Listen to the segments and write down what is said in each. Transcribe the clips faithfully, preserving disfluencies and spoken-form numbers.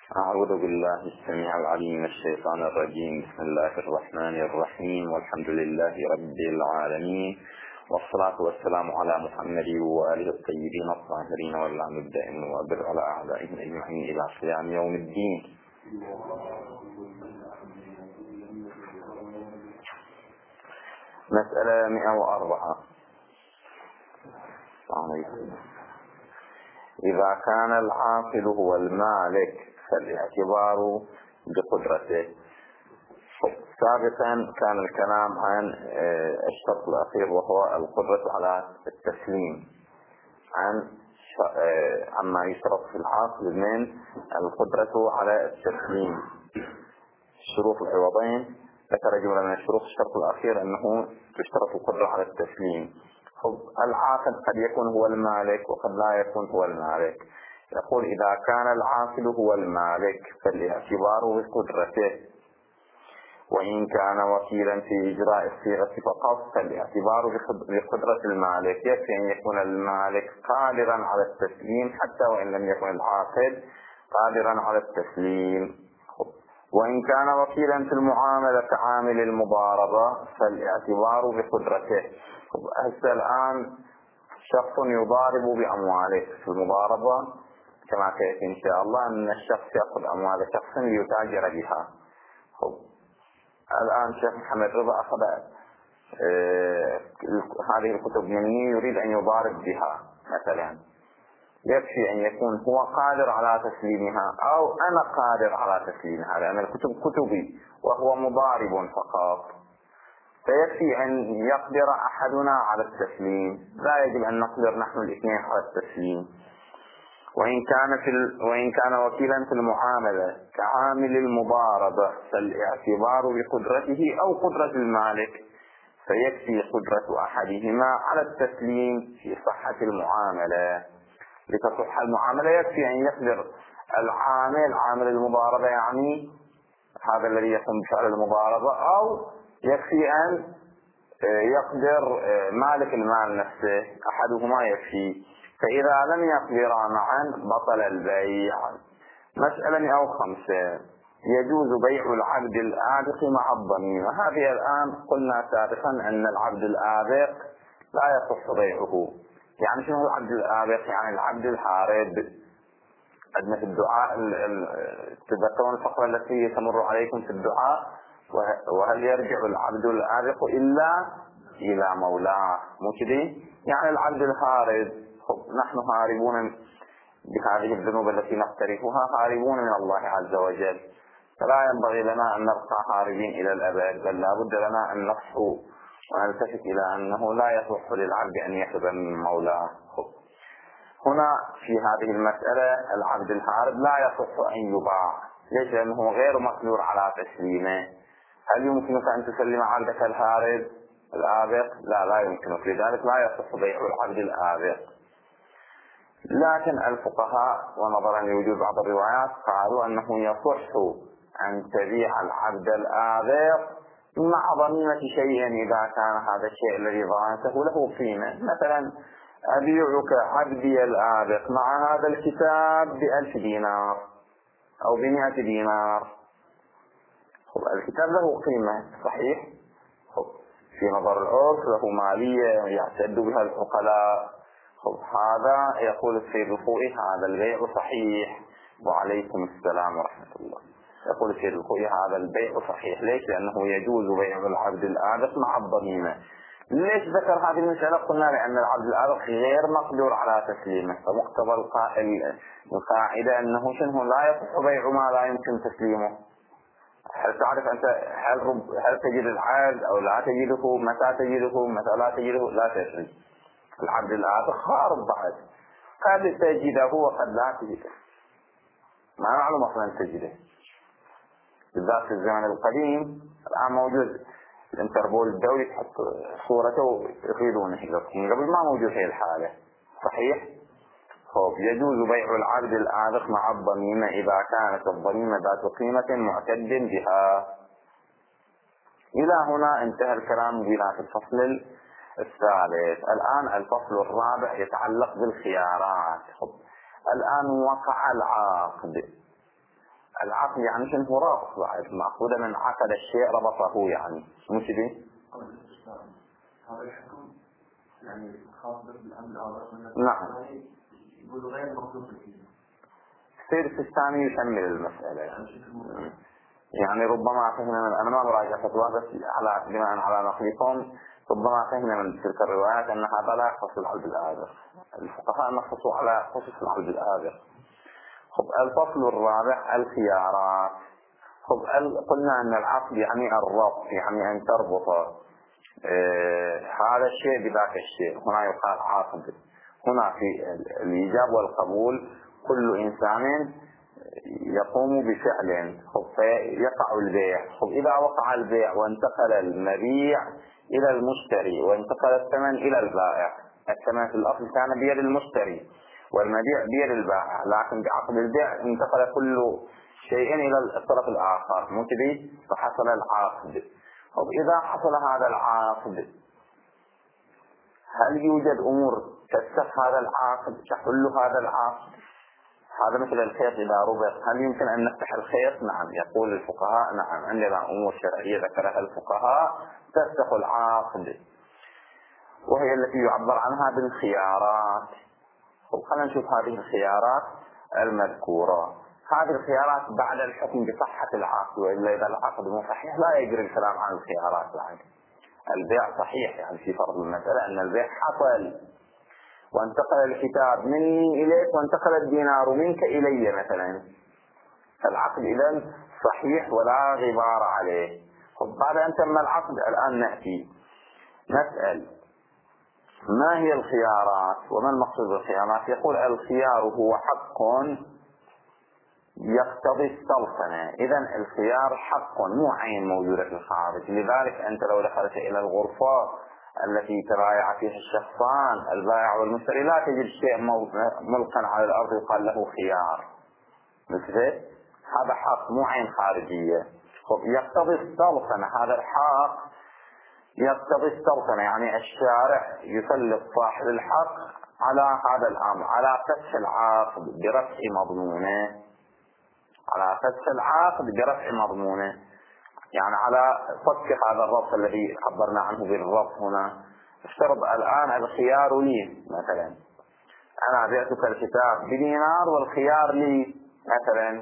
أعوذ بالله السميع العليم من الشيطان الرجيم. بسم الله الرحمن الرحيم، والحمد لله رب العالمين، والصلاة والسلام على محمد وآله الطيبين الطاهرين، واللعن الدائم وبر على أعدائهم أجمعين إلى قيام يوم الدين. مسألة مئة وأربعة. إذا كان العاقل هو المالك فالاعتبار بقدرته. سابقا كان الكلام عن الشرط الأخير وهو القدرة على التسليم، عن عما يشترط في العاقل من القدرة على التسليم. شروط العوضين ذكر جملة من الشروط. الشرط الأخير أنه تشترط القدرة على التسليم. العاقل قد يكون هو المالك وقد لا يكون هو المالك. يقول إذا كان العاقل هو المالك فالاعتبار بقدرته، وإن كان وكيلا في إجراء الصيغة فقط فالاعتبار بقدرة المالك. يكفي أن يكون المالك قادرا على التسليم حتى وإن لم يكن العاقل قادرا على التسليم. وإن كان وكيلا في المعاملة كعامل المضاربة فالاعتبار بقدرته. هسه الآن شخص يضارب بأمواله في المضاربة، كما سيأتي إن شاء الله أن الشخص يأخذ أموال شخص ليتاجر بها. الآن شيخ محمد رضا أخذ آه هذه الكتب مني، يريد أن يضارب بها مثلا. يكفي أن يكون هو قادر على تسليمها أو أنا قادر على تسليمها، لأن الكتب كتبي وهو مضارب فقط. فيكفي أن يقدر أحدنا على التسليم، لا يجب أن نقدر نحن الاثنين على التسليم. وإن كان في ال... وإن كان وكيلا في المعاملة كعامل المضاربة فالاعتبار بقدرته أو قدرة المالك، فيكفي قدرة أحدهما على التسليم في صحة المعاملة. لتصح المعاملة يكفي أن يقدر العامل عامل المضاربة، يعني هذا الذي يقوم بفعل المضاربة، أو يكفي أن يقدر مالك المال نفسه، أحدهما يكفي. فإذا لم يقدرا معا بطل البيع. مسألة مئة وخمسة. يجوز بيع العبد الآبق مع الضميمة. هذه الآن قلنا سابقا أن العبد الآبق لا يصح بيعه. يعني شنو العبد الآبق؟ يعني العبد الحارب. عندنا في الدعاء تذكرون الفقرة التي تمر عليكم في الدعاء، وهل يرجع العبد الآبق إلا إلى مولاه، مو كذي؟ يعني العبد الهارب. نحن هاربون بهذه الذنوب التي نقترفها، هاربون من الله عز وجل، فلا ينبغي لنا أن نبقى هاربين إلى الأبد، بل لا بد لنا أن نصحو ونلتفت إلى أنه لا يصح للعبد أن يأخذ من مولاه. هنا في هذه المسألة العبد الهارب لا يصح أن يباع. ليش؟ لأنه غير مقدور على تسليمه. هل يمكنك أن تسلم عبدك الهارب الآبق؟ لا لا يمكنك، لذلك لا يصح بيع العبد الآبق. لكن الفقهاء ونظرا لوجود بعض الروايات قالوا أنه يصح أن تبيع العبد الآبق مع ضميمة شيء إذا كان هذا الشيء الذي ضمنته له قيمة. مثلا أبيعك عبدي الآبق مع هذا الكتاب بألف دينار أو بمئة دينار. الكتاب له قيمة صحيح، في نظر العرف له مالية يعتد بها العقلاء. هذا يقول السيد الخوئي هذا البيع صحيح. وعليكم السلام ورحمة الله. يقول السيد الخوئي هذا البيع صحيح. ليش؟ لأنه يجوز بيع العبد الآبق مع الضميمة. ليش ذكر هذه المسألة؟ قلنا لأن العبد الآبق غير مقدور على تسليمه، فمقتضى القاعدة أنه شنو لا يصح بيع ما لا يمكن تسليمه. هل تعرف أنت هل, هل تجد العبد أو لا تجده؟ متى تجده؟ متى لا تجده؟ لا تدري. العبد الآبق خارب بعد، قد تجده وقد لا تجده، ما معلوم أصلا تجده. بالذات في الزمن القديم الآن موجود الانتربول الدولي تحط صورته يريدونه من قبل ما موجود هي الحالة. صحيح؟ خب يجوز بيع العبد الآبق مع الضميمة إذا كانت الضميمة ذات قيمة معتد بها. إلى هنا انتهى الكلام بنا في الفصل الثالث. الآن الفصل الرابع يتعلق بالخيارات. الآن وقع العقد، العقد يعني شنو رابط بعد، مأخوذة من عقد الشيء ربطه، يعني مو كذي؟ هذا الحكم يعني خاص بالأمر الآخر. نعم. يقول غير مخصوص فيه. السيد السيستاني يشمل المسألة، يعني ربما فهمنا من، أنا ما براجع فتوى بس على بناء على نقلكم، ربما فهمنا من تلك الروايات أن هذا لا يخص العلب الآذر. الفقهاء نصصوا على خصوص العلب الآذر. خب الفصل الرابع الخيارات. خب قلنا أن العقد يعني الربط، يعني أن تربط آه هذا الشيء بذاك الشيء. هنا يقال عقد. هنا في الإيجاب والقبول كل إنسان يقوم بفعل، خب فيقع البيع. خب إذا وقع البيع وانتقل المبيع إلى المشتري وانتقل الثمن إلى البائع، الثمن في الأصل كان بيد المشتري والمبيع بيد البائع، لكن بعقد البيع انتقل كل شيء إلى الطرف الآخر، مو كذي؟ فحصل العقد. خب إذا حصل هذا العقد هل يوجد أمور تفسخ هذا العقد، تحل هذا العقد؟ هذا مثل الخيط إذا ربط، هل يمكن أن نفتح الخيط؟ نعم، يقول الفقهاء نعم، عندنا أمور شرعية ذكرها الفقهاء تفسخ العقد، وهي التي يعبر عنها بالخيارات. خلينا نشوف هذه الخيارات المذكورة. هذه الخيارات بعد الحكم بصحة العقد، وإلا إذا العقد مو صحيح لا يجري الكلام عن الخيارات بعد. البيع صحيح، يعني في فرض المسألة أن البيع حصل وانتقل الكتاب مني إليك وانتقل الدينار منك إلي مثلا، العقد إذن صحيح ولا غبار عليه. بعد أن تم العقد الآن نأتي نسأل ما هي الخيارات وما المقصود بالخيارات؟ يقول الخيار هو حق يقتضي السلطنة. إذن الخيار حق مو عين موجودة في الخارج، لذلك أنت لو دخلت إلى الغرفة التي تبايع فيها الشخصان البائع والمشتري لا تجد شيء ملقا على الأرض يقال له خيار، مثل هذا حق مو عين خارجية. يقتضي السلطنة، هذا الحق يقتضي السلطنة، يعني الشارع يسلط صاحب الحق على هذا الأمر، على فتح العقد برفع مضمونه، على فتح العقد برفع مضمونه، يعني على فك هذا الربط الذي عبرنا عنه بالربط هنا. افترض الآن الخيار لي مثلا، أنا بعتك الكتاب بدينار والخيار لي مثلا،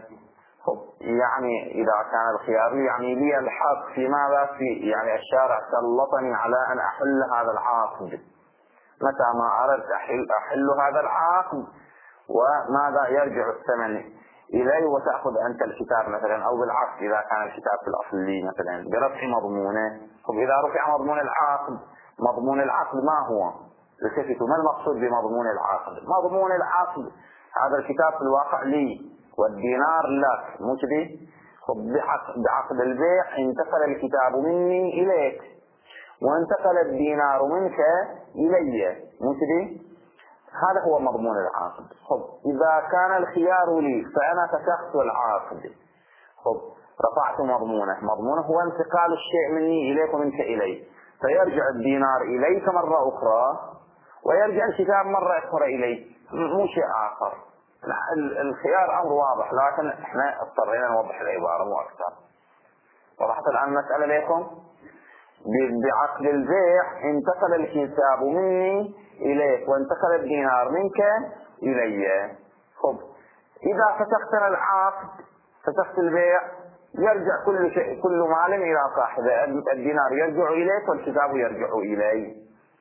يعني إذا كان الخيار لي يعني لي الحق في ماذا؟ في يعني الشارع سلطني على أن أحل هذا العقد، متى ما أردت أحل, أحل هذا العقد، وماذا يرجع الثمن إلي وتأخذ أنت الكتاب مثلا، أو بالعكس إذا كان الكتاب في الأصل لي مثلا برفع مضمونه. إذا رفع مضمون العقد، مضمون العقد ما هو؟ التفتوا ما المقصود بمضمون العقد؟ مضمون العقد هذا الكتاب في الواقع لي والدينار لك، مو كذي؟ بعقد البيع انتقل الكتاب مني إليك وانتقل الدينار منك إلي، مو كذي؟ هذا هو مضمون العقد. خب إذا كان الخيار لي فأنا فسخت العقد، خب رفعت مضمونه، مضمونه هو انتقال الشيء مني إليك ومنك إلي، فيرجع الدينار إليك مرة أخرى ويرجع الكتاب مرة أخرى إلي، مو شيء آخر. الخيار أمر واضح، لكن احنا اضطرينا نوضح العبارة مو أكثر. وضحت الآن المسألة لكم؟ بعقد البيع انتقل الكتاب مني إليك وانتقل الدينار منك إلي. خب إذا فسختنا العقد فسخت البيع يرجع كل شيء كل مال إلى صاحبه، الدينار يرجع إليك والكتاب يرجع إلي.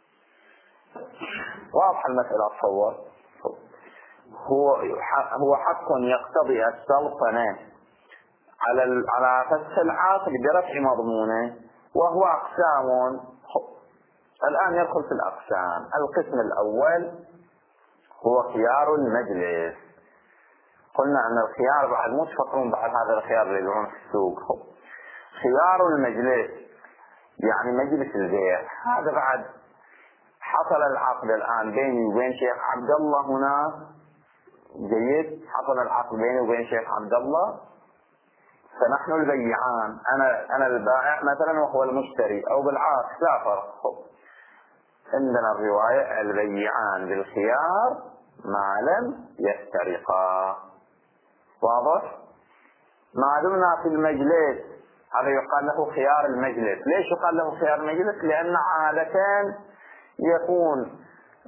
واضح المسألة أتصور؟ هو هو حق يقتضي السلطنة على على فسخ العقد برفع مضمونه، وهو أقسام. الآن يدخل في الأقسام. القسم الأول هو خيار المجلس. قلنا أن الخيار بعد مو تفكرون بعد هذا الخيار اللي يبيعون في السوق. خيار المجلس يعني مجلس البيع، هذا بعد حصل العقد الآن بيني وبين شيخ عبد الله هنا، جيد، حصل العقد بيني وبين شيخ عبد الله، فنحن البيعان، أنا أنا البائع مثلا وهو المشتري، أو بالعكس لا فرق. عندنا الرواية البيعان بالخيار ما لم يفترقا. واضح؟ ما دمنا في المجلس هذا يقال له خيار المجلس. ليش يقال له خيار المجلس؟ لأن عادة يكون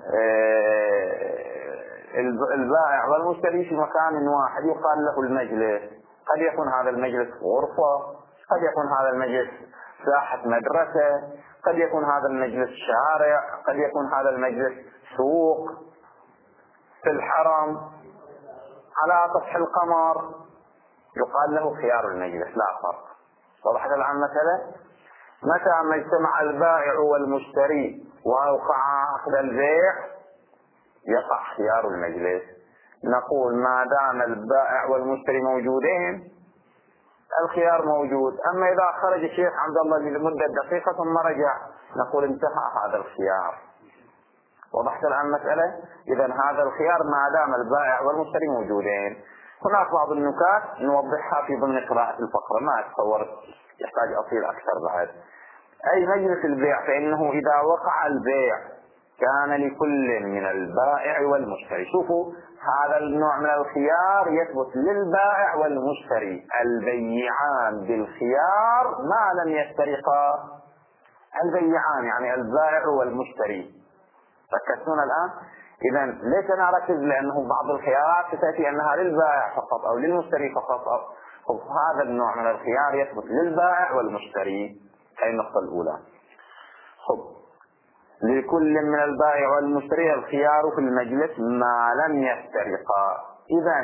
البائع والمشتري في مكان واحد يقال له المجلس. قد يكون هذا المجلس غرفة، قد يكون هذا المجلس ساحة مدرسة، قد يكون هذا المجلس شارع، قد يكون هذا المجلس سوق، في الحرم، على سطح القمر، يقال له خيار المجلس. لا فرق. وضحت الآن المسألة؟ متى ما اجتمع البائع والمشتري وأوقع عقد البيع يقع خيار المجلس. نقول ما دام البائع والمشتري موجودين الخيار موجود. أما إذا خرج الشيخ عبد الله لمدة دقيقة ثم رجع نقول انتهى هذا الخيار. وضحت الآن المسألة؟ إذا هذا الخيار ما دام البائع والمشتري موجودين. هناك بعض النكات نوضحها في ضمن قراءة الفقرة، ما أتصور يحتاج أصيل أكثر بعد. أي مجلس البيع فإنه إذا وقع البيع كان لكل من البائع والمشتري. شوفوا هذا النوع من الخيار يثبت للبائع والمشتري، البيعان بالخيار ما لم يفترقا. البيعان يعني البائع والمشتري. ركزتون الآن؟ إذا ليش أنا أركز؟ لأنه بعض الخيارات ستأتي أنها للبائع فقط أو للمشتري فقط. أو هذا النوع من الخيار يثبت للبائع والمشتري. هذه النقطة الأولى. خب لكل من البائع والمشتري الخيار في المجلس ما لم يفترقا. إذا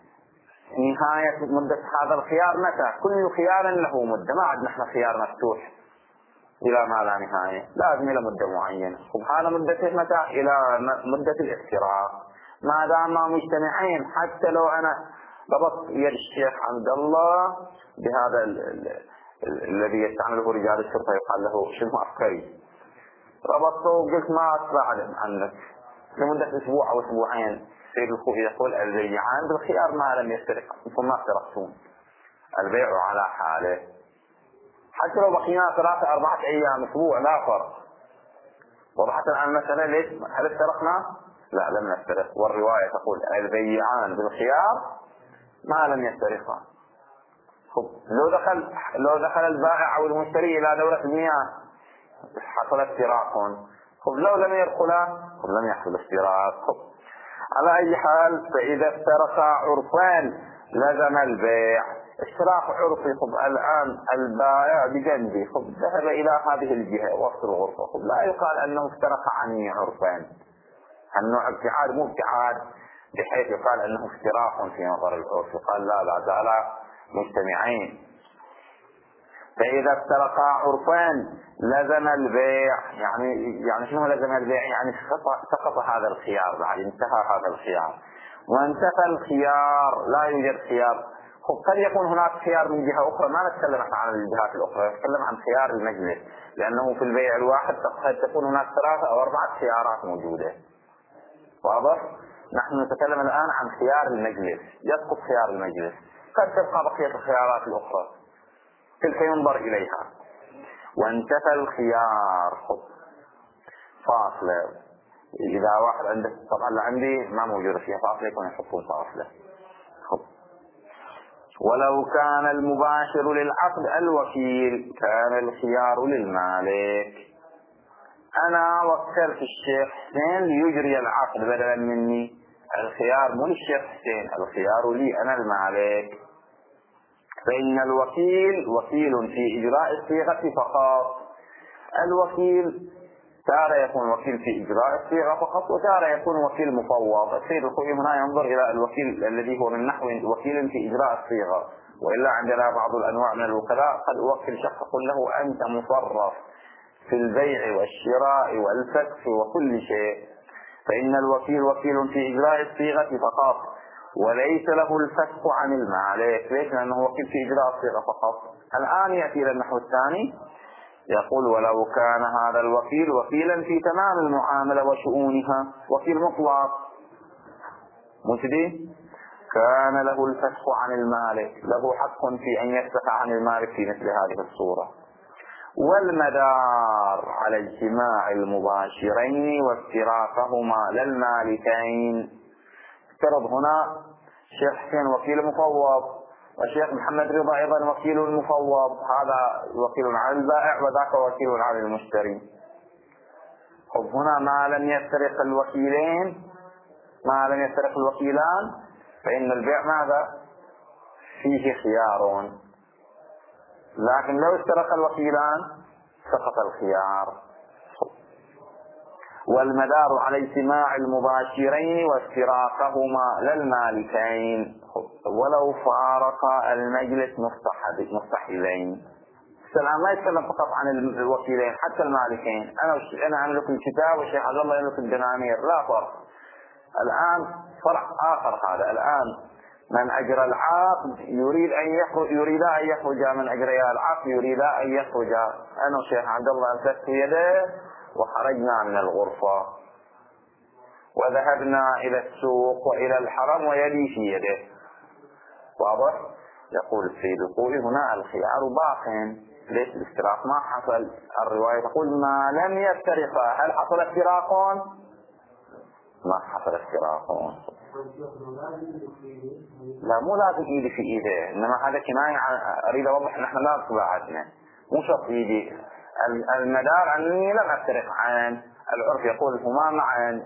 نهاية مدة هذا الخيار متى؟ كل خيار له مدة، ما عاد نحن خيار مفتوح إلى ما لا نهاية، لازم إلى مدة معينة. وهذا مدته متى؟ إلى مدة الافتراق. ما دام مجتمعين، حتى لو أنا ربطت يد الشيخ عبد الله بهذا ال ال ال الذي يستعمله رجال الشرطة يقال له شنو عسكري، ربطته وقلت ما أطلع عنك لمدة أسبوع أو أسبوعين، سيد الخوفي يقول البيعان بالخيار ما لم يفترق. ثم ما افترقتون، البيع على حاله. حتى لو بقينا ثلاثة أربعة أيام أسبوع لا فرق. وضحت الآن المسألة؟ ليش؟ هل افترقنا؟ لا لم نفترق. والرواية تقول البيعان بالخيار ما لم يفترقا. لو دخل لو دخل البائع أو المشتري إلى دورة المياه حصل افتراق. خب لو لم يدخلا لم يحصل افتراق. على أي حال فإذا افترقا عرفان لزم البيع. اشتراك عرفي. خب الآن البائع بجنبي، خب ذهب إلى هذه الجهة وسط الغرفة، خب لا يقال أنه افترق عني عرفان. النوع ابتعاد مو ابتعاد بحيث يقال أنه افتراق في نظر العرف، يقال لا لا زال مجتمعين. فإذا افترقا عرفان لزم البيع. يعني يعني شنو لزم البيع؟ يعني سقط هذا الخيار، بعد انتهى هذا الخيار وانتهى الخيار، لا يوجد خيار. قد يكون هناك خيار من جهة أخرى، ما نتكلم عن الجهات الأخرى، نتكلم عن خيار المجلس، لأنه في البيع الواحد قد تكون هناك ثلاثة أو أربعة خيارات موجودة. واضح؟ نحن نتكلم الآن عن خيار المجلس، يسقط خيار المجلس، قد تبقى بقية الخيارات الأخرى تلك ينظر إليها. وانتهى الخيار. فاصلة. إذا واحد عنده، طبعا لعندي ما موجودة فيها فاصلة يكون يحطون فاصلة. ولو كان المباشر للعقد الوكيل كان الخيار للمالك. أنا وكلت الشيخ حسين ليجري العقد بدلا مني، الخيار مو للشيخ حسين، الخيار لي أنا المالك. فإن الوكيل وكيل في إجراء الصيغة فقط. الوكيل تارة يكون وكيل في إجراء الصيغة فقط، وتارة يكون وكيل مفوض. السيد الخوئي هنا ينظر إلى الوكيل الذي هو من نحو وكيل في إجراء الصيغة، وإلا عندنا بعض الأنواع من الوكلاء قد أوكل شخص قل له أنت مصرف في البيع والشراء والفسخ وكل شيء. فإن الوكيل وكيل في إجراء الصيغة فقط وليس له الفسخ عن المالك. ليش؟ لأنه وكيل في إجراء الصيغة فقط. الآن يأتي إلى النحو الثاني يقول ولو كان هذا الوكيل وكيلا في تمام المعاملة وشؤونها، وكيل مطلق مجدي، كان له الفسخ عن المالك، له حق في أن يفسخ عن المالك في مثل هذه الصورة. والمدار على اجتماع المباشرين وافتراقهما للمالكين. افترض هنا شيخ حسين وكيل مفوض والشيخ محمد رضا أيضا وكيل المفوض، هذا وكيل على البائع وذاك وكيل على المشتري. طب هنا ما لم يفترق الوكيلين، ما لم يفترق الوكيلان، فإن البيع ماذا؟ فيه خيار. لكن لو افترق الوكيلان سقط الخيار. والمدار على اجتماع المباشرين وافتراقهما للمالكين ولو فارق المجلس مستحيلين. الآن ما يتكلم فقط عن الوكيلين، حتى المالكين. أنا أنا أملك الكتاب والشيخ عبد الله يملك الدنانير، لا فرق. الآن فرع آخر هذا. الآن من أجرى العقد يريد أن يخرج، يريد أن يخرج من أجرياء العقد، يريد أن يخرج. أنا والشيخ عبد الله أمسكت يده وخرجنا من الغرفة وذهبنا إلى السوق وإلى الحرم ويدي في يده. واضح؟ يقول السيد الخوئي هنا الخيار باق، ليش الافتراق ما حصل؟ الرواية تقول ما لم يفترقا. هل حصل افتراق؟ ما حصل افتراق. لا، مو لازم ايدي في ايده، انما هذا كناية اريد اوضح ان احنا لا طباعتنا، مو شرط ايدي. المدار اني لم افترق عن العرف يقول هما معا.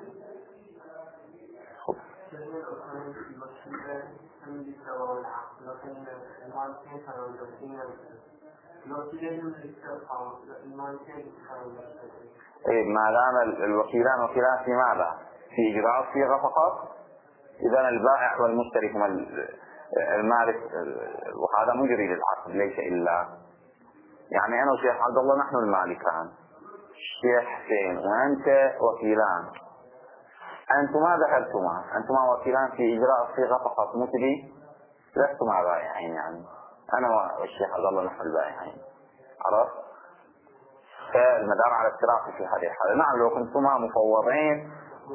إيه، ما دام الوكيلان وكيلان في ماذا؟ في إجراء الصيغة فقط. إذا البائع والمشتري هما المالك، وهذا مجري للعقد ليس إلا. يعني أنا والشيخ عبد الله نحن المالكان، الشيخ حسين وأنت وكيلان. أنتما ذهبتما، أنتما وكيلان في إجراء الصيغة فقط، مثلي لستما بائعين. يعني أنا والشيخ عبد الله نحن البائعين. عرفت؟ فالمدار على افتراق في هذه الحالة. نعم لو كنتما مفوضين.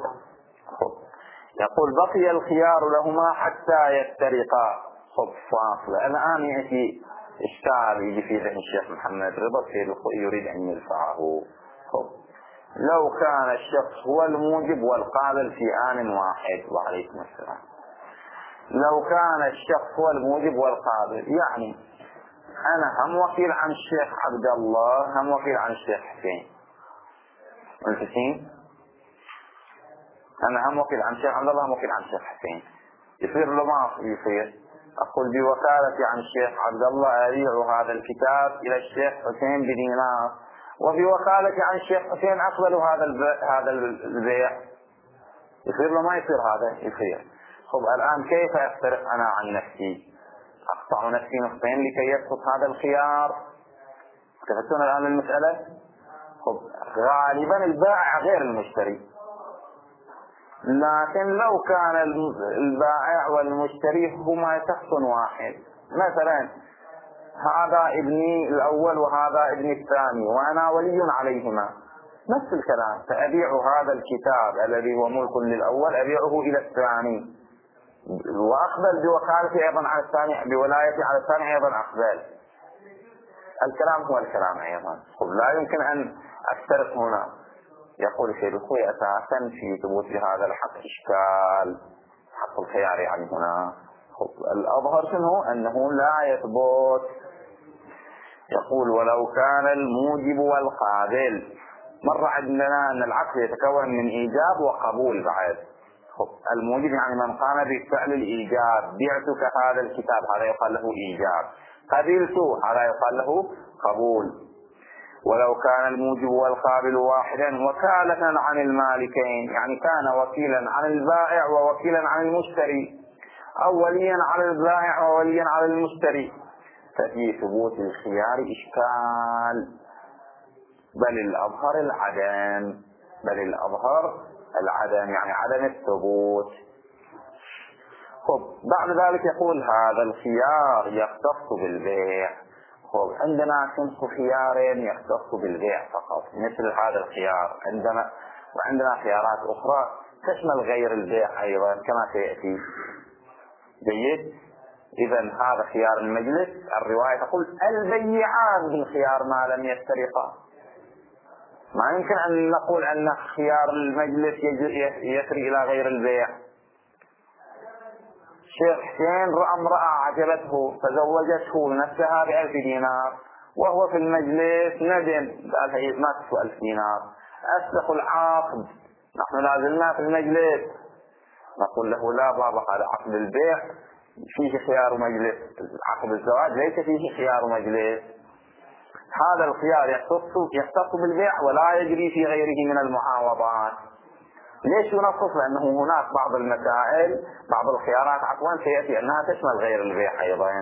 يقول بقي الخيار لهما حتى يفترقا. خب فاصلة. الآن يأتي إشكال يجي في ذهن الشيخ محمد رضا يريد أن يرفعه. خب لو كان الشخص هو الموجب والقابل في آن واحد. وعليكم السلام. لو كان الشخص هو الموجب والقابل، يعني أنا هم وكيل عن الشيخ عبد الله، هم وكيل عن الشيخ حسين. ملتسين؟ أنا هم وكيل عن الشيخ عبد الله، هم وكيل عن الشيخ حسين. يصير له ما يصير؟ أقول بوكالتي عن الشيخ عبد الله أبيع هذا الكتاب إلى الشيخ حسين بدينار، وبوكالتي عن الشيخ حسين أقبل هذا هذا البيع. يصير له ما يصير؟ هذا يصير. خب الآن كيف أفترق أنا عن نفسي؟ أقطع نفسي نصفين لكي يسقط هذا الخيار. تفهمون الآن المسألة؟ خب غالبا البائع غير المشتري، لكن لو كان البائع والمشتري هما شخص واحد، مثلا هذا ابني الأول وهذا ابني الثاني وأنا ولي عليهما، نفس الكلام، فأبيع هذا الكتاب الذي هو ملك للأول أبيعه إلى الثاني، وأقبل بوكالتي أيضا على الثاني، بولايتي على الثاني أيضا أقبل. الكلام هو الكلام أيضا. لا يمكن أن أفترق هنا. يقول الشيخ الخوئي أساسا في ثبوت هذا الحق إشكال، حق الخيار يعني هنا. الأظهر شنو؟ أنه لا يثبت. يقول ولو كان الموجب والقابل. مر عندنا أن العقد يتكون من إيجاب وقبول بعد. الموجب يعني من قام بفعل الإيجاب، بعتك هذا الكتاب، هذا يقال له إيجاب. قبلته، هذا يقال له قبول. ولو كان الموجب والقابل واحدا وكالة عن المالكين، يعني كان وكيلا عن البائع ووكيلا عن المشتري، أو وليا على البائع ووليا على المشتري، ففي ثبوت الخيار إشكال، بل الأظهر العدم، بل الأظهر العدم يعني عدم الثبوت. خب بعد ذلك يقول هذا الخيار يختص بالبيع. خب عندنا صنف خيارين يختص بالبيع فقط مثل هذا الخيار عندنا، وعندنا خيارات أخرى تشمل غير البيع أيضا كما سيأتي. جيد. إذا هذا خيار المجلس. الرواية تقول البيعان بالخيار ما لم يفترقا. ما يمكن أن نقول أن خيار المجلس يسري إلى غير البيع. الشيخ حسين رأى امرأة عجبته فزوجته لنفسها بألف دينار، وهو في المجلس ندم قال هي ما تسوى ألف دينار، أسلخوا العقد، نحن لازلنا في المجلس. نقول له لا بابا، هذا عقد البيع فيه خيار مجلس، عقد الزواج ليس فيه خيار مجلس. هذا الخيار يختص يختص بالبيع ولا يجري في غيره من المعاوضات. ليش ينصص؟ لأنه هناك بعض المسائل بعض الخيارات عفوا سيأتي أنها تشمل غير البيع أيضا.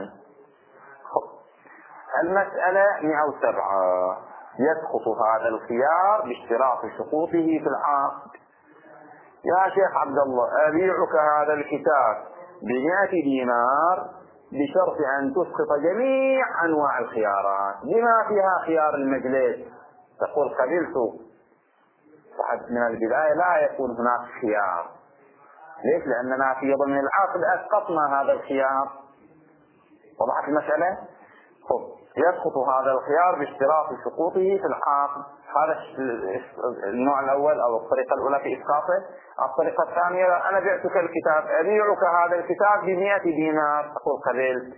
المسألة مئة وسبعة، يسقط هذا الخيار باشتراط شروطه في العقد. يا شيخ عبد الله، أبيعك هذا الكتاب بمئة دينار بشرط أن تسقط جميع أنواع الخيارات بما فيها خيار المجلس. تقول قبلت، من البداية لا يكون هناك خيار. ليش؟ لأننا في ضمن العقد أسقطنا هذا الخيار. وضحت المسألة؟ خب. يسقط هذا الخيار باشتراط سقوطه في العقد. هذا النوع الأول أو الطريقة الأولى في إسقاطه. الطريقة الثانية، أنا بعتك الكتاب، أبيعك هذا الكتاب بمئة دينار، تقول قبلت.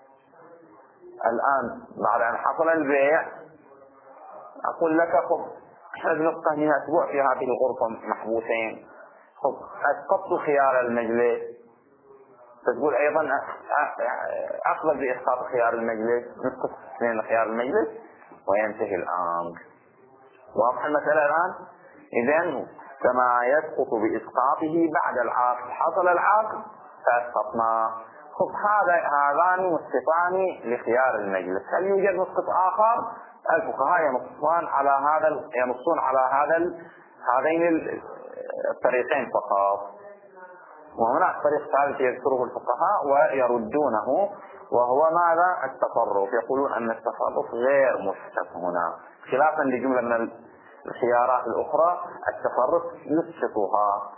الآن بعد أن حصل البيع أقول لك خب، احنا بنبقى هنا أسبوع في هذه الغرفة محبوسين، خب أسقطت خيار المجلس، تقول أيضا أقبل بإسقاط خيار المجلس، نسقط اثنين خيار المجلس وينتهي الأمر. واضح المسألة الآن؟ إذن كما يسقط بإسقاطه بعد العقد، حصل العقد فأسقطنا. خب هذا هذان مسقطان لخيار المجلس. هل يوجد مسقط آخر؟ الفقهاء ينصون على هذا ينصون على هذا هذين الطريقين فقط. وهناك طريق ثالث يذكره الفقهاء ويردونه، وهو ماذا؟ التصرف. يقولون أن التصرف غير مسقط هنا، خلافا لجملة من الخيارات الأخرى التصرف يسقطها،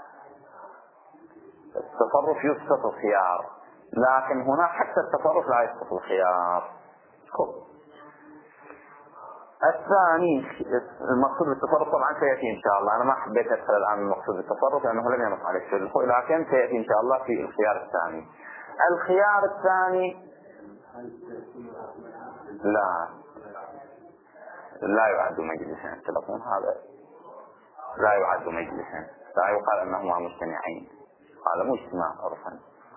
التصرف يسقط الخيار، لكن هنا حتى التصرف لا يسقط الخيار. الثاني المقصود بالتصرف طبعا سيأتي إن شاء الله، أنا ما حبيت أدخل الآن المقصود بالتصرف لأنه لم ينص عليه الشرح، لكن سيأتي إن شاء الله في الخيار الثاني. الخيار الثاني لا لا يعد مجلسا، تلقون هذا لا يعد مجلسا، لا يقال أنهما مجتمعين، هذا مجتمع عرفا.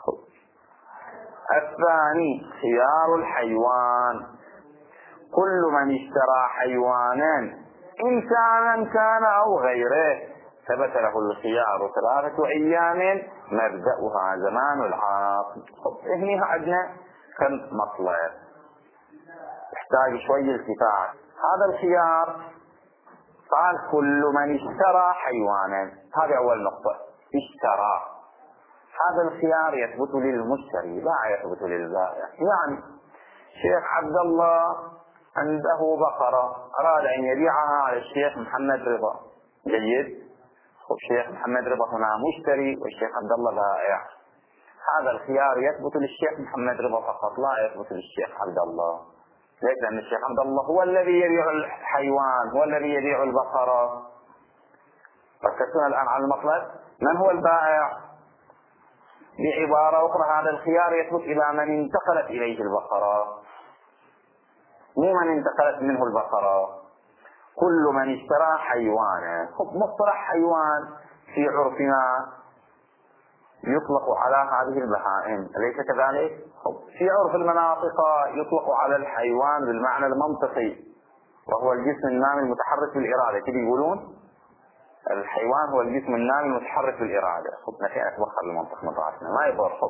الثاني خيار الحيوان. كل من اشترى حيوانا إنسانا كان أو غيره ثبت له الخيار ثلاثة أيام مبدأها زمان العقد. هنا عندنا كم مطلب يحتاج شوي التفات. هذا الخيار قال كل من اشترى حيوانا، هذه أول نقطة، اشترى. هذا الخيار يثبت للمشتري لا يثبت للبائع. يعني شيخ عبد الله عنده بقرة أراد أن يبيعها على الشيخ محمد رضا، جيد، الشيخ محمد رضا هنا مشتري والشيخ عبد الله بائع. هذا الخيار يثبت للشيخ محمد رضا فقط، لا يثبت للشيخ عبد الله. ليس لأن الشيخ عبد الله هو الذي يبيع الحيوان، هو الذي يبيع البقرة. ركزتنا الآن على المطلب، من هو البائع؟ بعبارة أخرى هذا الخيار يثبت إلى من انتقلت إليه البقرة، مو من انتقلت منه البقرة. كل من اشترى حيوانا. مصطلح حيوان في عرفنا يطلق على هذه البهائم، أليس كذلك؟ في عرف المناطق يطلق على الحيوان بالمعنى المنطقي، وهو الجسم النامي المتحرك بالإرادة. كده يقولون الحيوان هو الجسم النامي المتحرك بالإرادة. خب نحن أتبخر المنطق مطاعتنا ما يضر. خب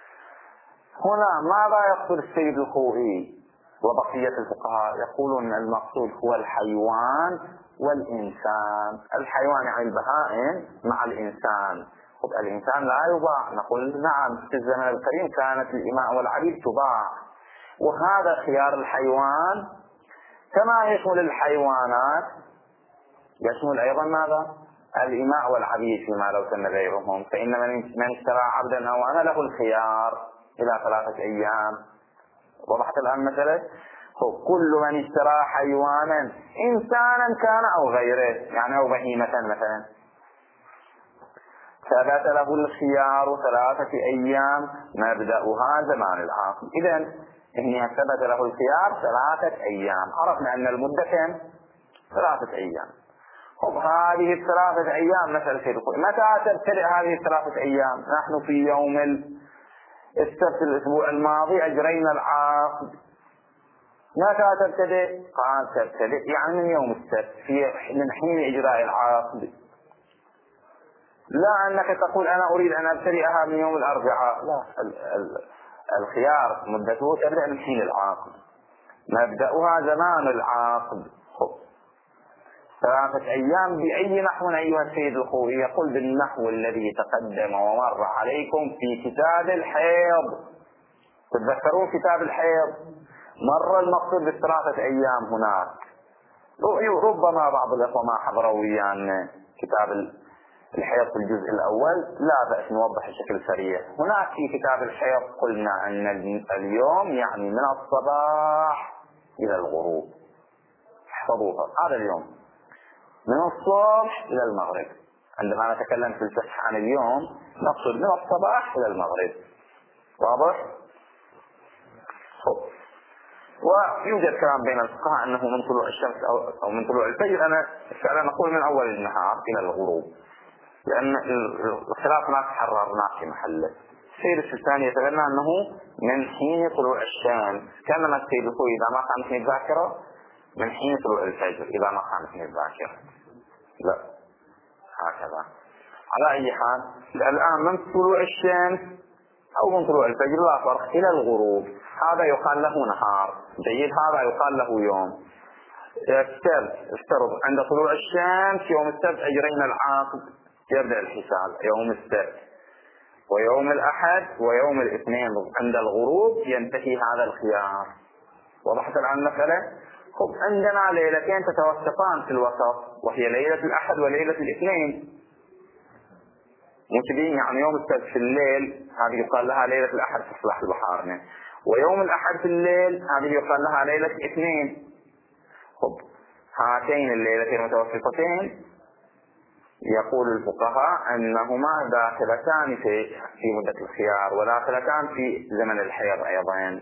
هنا ماذا يقصد السيد الخوئي وبقية الفقهاء؟ يقولون أن المقصود هو الحيوان والإنسان. الحيوان يعني البهائم مع الإنسان. خب الإنسان لا يباع، نقول نعم في الزمن القديم كانت الإماء والعبيد تباع، وهذا خيار الحيوان كما يشمل الحيوانات يشمل أيضا ماذا؟ الإماء والعبيد فيما لو تم بيعهم، فإن من اشترى عبدا أو أنا له الخيار إلى ثلاثة أيام. وضحت الآن مثلا؟ كل من اشترى حيوانا إنسانا كان أو غيره، يعني أو بهيمة مثلا. ثبت له الخيار ثلاثة أيام مبدأها زمان العاقد. إذن هنا ثبت له الخيار ثلاثة أيام، عرفنا أن المدة كم؟ ثلاثة أيام. طب هذه الثلاثة أيام مثل سيد الخوي متى تبتدئ هذه الثلاثة أيام؟ نحن في يوم السبت الأسبوع الماضي أجرينا العقد. متى تبتدئ؟ قال تبتدئ يعني من يوم السبت، في من حين إجراء العقد. لا أنك تقول أنا أريد أن أبتدئها من يوم الأربعاء، لا، ال ال الخيار مدته تبدأ من حين العقد، مبدأها زمان العقد. ثلاثة أيام بأي نحو أيها السيد الخوي؟ يقول بالنحو الذي تقدم ومر عليكم في كتاب الحيض. تتذكرون كتاب الحيض؟ مر المقصود بالثلاثة أيام هناك. ربما بعض الأخوة ما حضروا ويانا كتاب الحيض في الجزء الأول، لا بأس نوضح بشكل سريع. هناك في كتاب الحيض قلنا أن اليوم يعني من الصباح إلى الغروب. احفظوها، هذا اليوم من الصبح إلى المغرب. عندما نتكلم في الفقه عن اليوم نقصد من الصباح إلى المغرب. واضح؟ ويوجد كلام بين الفقهاء أنه من طلوع الشمس أو, أو من طلوع الفجر. أنا فعلا نقول من أول النهار إلى الغروب، لأن الخلاف ما تحررنا في محله. السيد السيستاني يتبنى أنه من حين طلوع الشمس، كما السيد الخوي إذا ما كانت الذاكرة من حين طلوع الفجر إذا ما كانت الذاكرة. لا، هكذا. على أي حال الآن من طلوع الشمس أو من طلوع الفجر لا فرق إلى الغروب، هذا يقال له نهار. جيد، هذا يقال له يوم. السبت افترض عند طلوع الشمس يوم السبت أجرينا العقد، يبدأ الحساب يوم السبت، ويوم الأحد ويوم الاثنين عند الغروب ينتهي هذا الخيار. وضحت الآن مثلا؟ خب عندنا ليلتين تتوسطان في الوسط، وهي ليلة الأحد وليلة الاثنين. متبين يعني يوم السبت في الليل هذه يقال لها ليلة الأحد في صلاح البحارنا، ويوم الأحد في الليل هذه يقال لها ليلة الاثنين. خب هاتين الليلتين المتوسطتين يقول الفقهاء أنهما داخلتان في في مدة الخيار وداخلتان في زمن الحيض أيضا،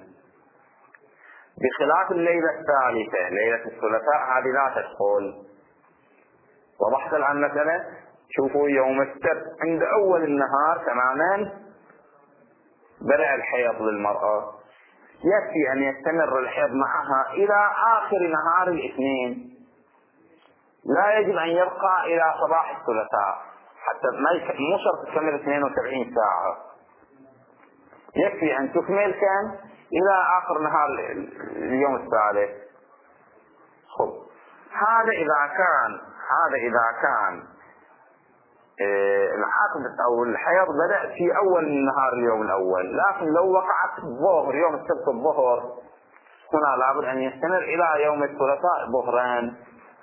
بخلاف الليلة الثالثة ليلة الثلاثاء هذه لا تدخل. وضحت الآن مثلا؟ شوفوا يوم السبت عند أول النهار تماما بدأ الحيض للمرأة، يكفي أن يستمر الحيض معها إلى آخر نهار الاثنين، لا يجب أن يبقى إلى صباح الثلاثاء، حتى ما مو شرط تكمل اثنين وسبعين ساعة، يكفي أن تكمل كان إلى آخر نهار اليوم الثالث. خب هذا إذا كان هذا إذا كان العقد أو الحيض بدأ في أول النهار اليوم الأول، لكن لو وقعت الظهر يوم السبت الظهر هنا لابد أن يستمر إلى يوم الثلاثاء ظهران.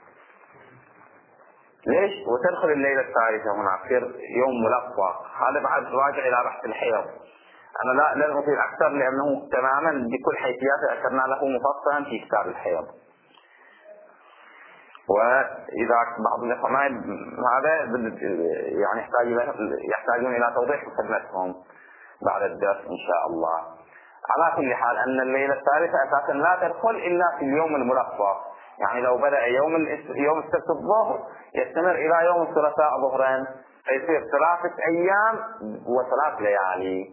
ليش؟ وتدخل الليلة الثالثة هنا في يوم ملقى. هذا بعد راجع إلى بحث الحيض، أنا لا لن أطيل أكثر لأنه تماما بكل حيثياته أشرنا له مفصلا في كتاب الحيض. وإذا بعض الإخوة هذا يعني يحتاجون إلى توضيح خدمتهم بعد الدرس إن شاء الله. على كل حال أن الليلة الثالثة أساسا لا تدخل إلا في اليوم الملقى، يعني لو بدأ يوم يوم السبت الظهر يستمر إلى يوم الثلاثاء ظهرا، فيصير ثلاثة أيام وثلاث ليالي.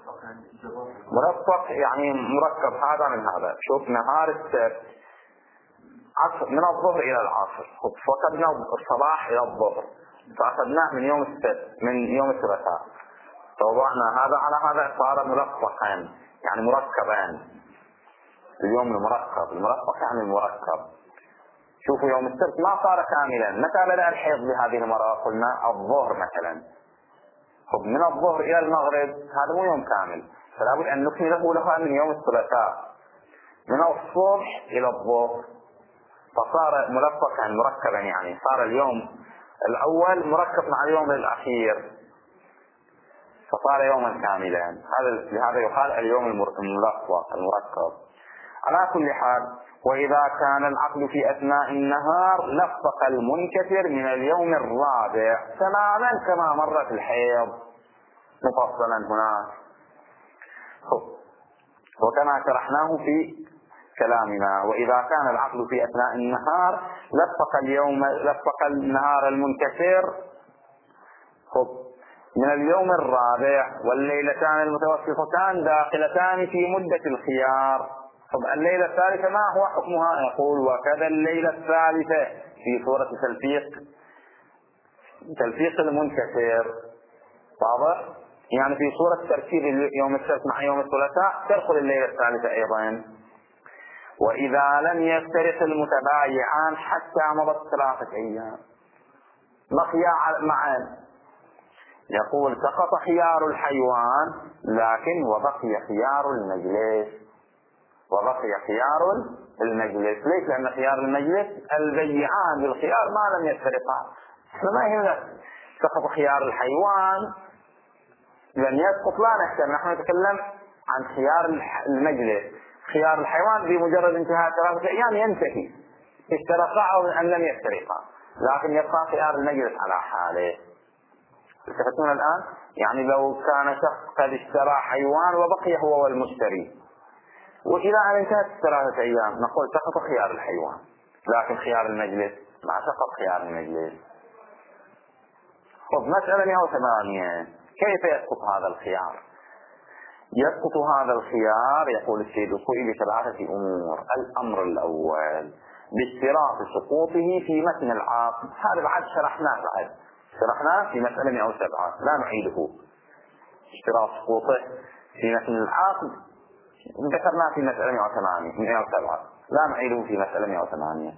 مرفق يعني مركب هذا من هذا. شوف نهار السبت من الظهر إلى العصر، فقدنا الصباح إلى الظهر، فأخذناه من يوم السبت من يوم الثلاثاء، فوضعنا هذا على هذا صار مرفقان يعني مركبان. اليوم المركب المرفق يعني المركب. شوفوا يوم السبت ما صار كاملا. متى بدأ الحيض بهذه المرأة؟ قلنا الظهر مثلا. خب من الظهر إلى المغرب هذا مو يوم كامل، فلا بد أن نكمله لها من يوم الثلاثاء من الصبح إلى الظهر، فصار ملفقا مركبا، يعني صار اليوم الأول مركب مع اليوم الأخير فصار يوما كاملا. هذا لهذا يقال اليوم الملفق المركب. على كل حال، وإذا كان العقد في أثناء النهار لفق المنكسر من اليوم الرابع تماما كما مر في الحيض مفصلا هناك. وكما شرحناه في كلامنا، وإذا كان العقد في أثناء النهار لفق اليوم لفق النهار المنكسر من اليوم الرابع، والليلتان المتوسطتان داخلتان في مدة الخيار. طب الليلة الثالثة ما هو حكمها؟ يقول وكذا الليلة الثالثة في صورة تلفيق تلفيق المنكسر، واضح؟ يعني في صورة تركيب يوم السبت مع يوم الثلاثاء تدخل الليلة الثالثة أيضا. وإذا لم يفترق المتبايعان حتى مضت ثلاثة أيام بقيا معا، يقول سقط خيار الحيوان لكن وبقي خيار المجلس وبقي خيار المجلس ليش؟ لأن خيار المجلس البيعان بالخيار ما لم يفترقا. ما هنا سقط خيار الحيوان لم يسقط، لا نهتم، نحن نتكلم عن خيار المجلس. خيار الحيوان بمجرد انتهاء ثلاثة أيام ينتهي، اشترقا أو أن لم يفترقا، لكن يبقى خيار المجلس على حاله. تفتون الآن؟ يعني لو كان شخص قد اشترى حيوان وبقي هو والمشتري، وإذا أن انتهت ثلاثة أيام نقول سقط خيار الحيوان، لكن خيار المجلس ما سقط خيار المجلس. خذ مسألة مئة وثمانية، كيف يسقط هذا الخيار؟ يسقط هذا الخيار يقول السيد الخوئي بثلاثة أمور. الأمر الأول باشتراط سقوطه في متن العقد، هذا بعد شرحناه بعد شرحناه في مسألة مئة وسبعة لا نعيده. اشتراط سقوطه في متن العقد ذكرناه في مسألة مئة وسبعة لا نعيده في مسألة مئة وثمانية.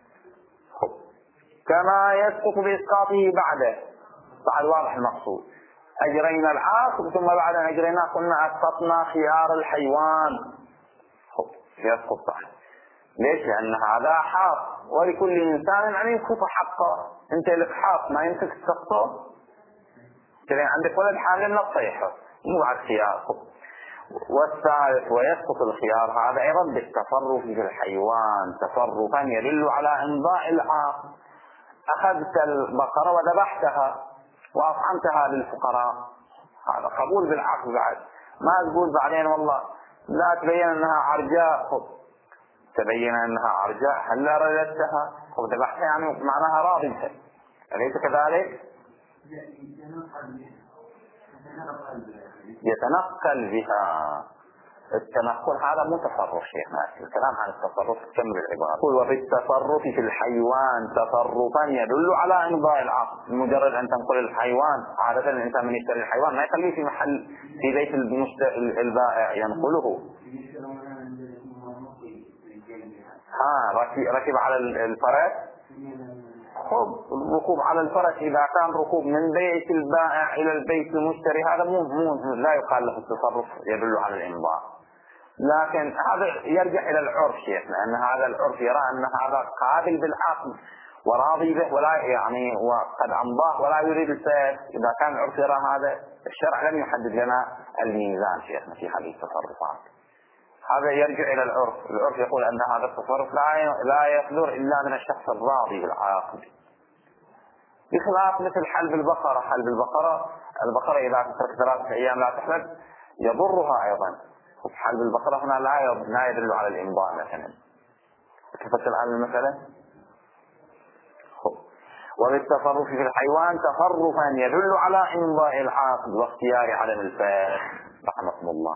كما يسقط بإسقاطه بعده، بعد واضح المقصود. أجرينا العقد ثم بعد أن أجرينا قلنا أسقطنا خيار الحيوان، يسقط صح. ليش؟ لأن هذا حق ولكل إنسان أن يسقط حقه. أنت لك حق ما يمكن تسقطه، ترى عندك ولد حامل نصيحه مو بعد خيار. والثالث ويسقط الخيار هذا أيضا بالتصرف في الحيوان تصرفا يدل على إمضاء العقد. أخذت البقرة وذبحتها وأطعمتها للفقراء، هذا قبول بالعقد بعد. ما تقول بعدين والله لا تبين أنها عرجاء، خب تبين أنها عرجاء هل رددتها خب ذبحتها يعني معناها راضية، أليس كذلك؟ يتنقل بها. التنقل هذا مو تصرف شيخنا، الكلام عن التصرف كمل العبارة. قل وبالتصرف في الحيوان تصرفا يدل على إمضاء العقد. مجرد أن تنقل الحيوان، عادة الإنسان من يشتري الحيوان ما يخليه في محل في بيت البائع ينقله. ها ركب على الفرس، خب الركوب على الفرس إذا كان ركوب من بيت البائع إلى البيت المشتري هذا مو مو لا يقال له التصرف يدل على الإمضاء. لكن هذا يرجع إلى العرف شيخنا، أن هذا العرف يرى أن هذا قابل بالعقد وراضي به ولا يعني وقد أمضاه ولا يريد السيف. إذا كان العرف يرى هذا، الشرع لم يحدد لنا الميزان شيخنا في هذه التصرفات. هذا يرجع إلى العرف. العرف يقول أن هذا التصرف لا لا يصدر إلا من الشخص الراضي بالعقد، بخلاف مثل حلب البقرة. حلب البقرة البقرة إذا تترك ثلاثة أيام لا تحلب يضرها أيضا. حلب البقرة هنا لا لا يدل على الإمضاء مثلا. تفصل عن المسألة. وبالتصرف في الحيوان تصرفا يدل على إمضاء العقد واختيار عدم الفاسق رحمكم الله.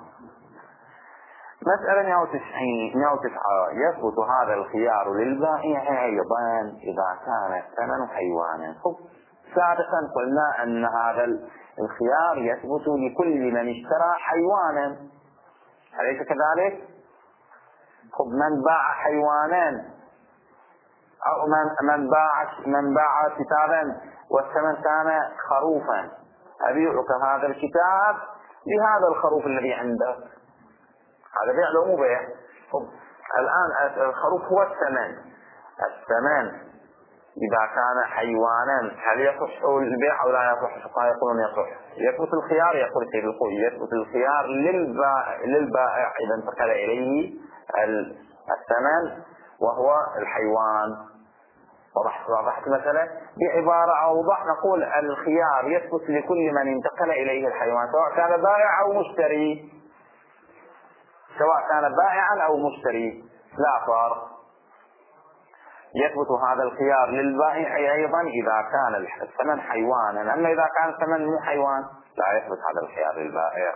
مسألة مئة وتسعين مئة وتسعة يثبت هذا الخيار للبائع أيضا إذا كان الثمن حيوانا. سابقا قلنا أن هذا الخيار يثبت لكل من اشترى حيوانا، أليس كذلك؟ خب من باع حيوانا أو من من باع من باع كتابا والثمن كان خروفا، أبيعك هذا الكتاب بهذا الخروف الذي عندك. هذا بيع لو مو بيع. الآن الخروف هو الثمن. الثمن إذا كان حيوانا هل يصح البيع أو لا يصح؟ الفقهاء يقولون يصح. يثبت الخيار، يقول سيد الخوي يثبت الخيار للبائع, للبائع إذا انتقل إليه الثمن وهو الحيوان. وضحت وضحت مثلا بعبارة أوضح نقول الخيار يثبت لكل من انتقل إليه الحيوان سواء كان بائع أو مشتري، سواء كان بائعا أو مشتري لا فرق. يثبت هذا الخيار للبائع أيضا إذا كان الثمن حيوانا، أما إذا كان الثمن مو حيوان لا يثبت هذا الخيار للبائع.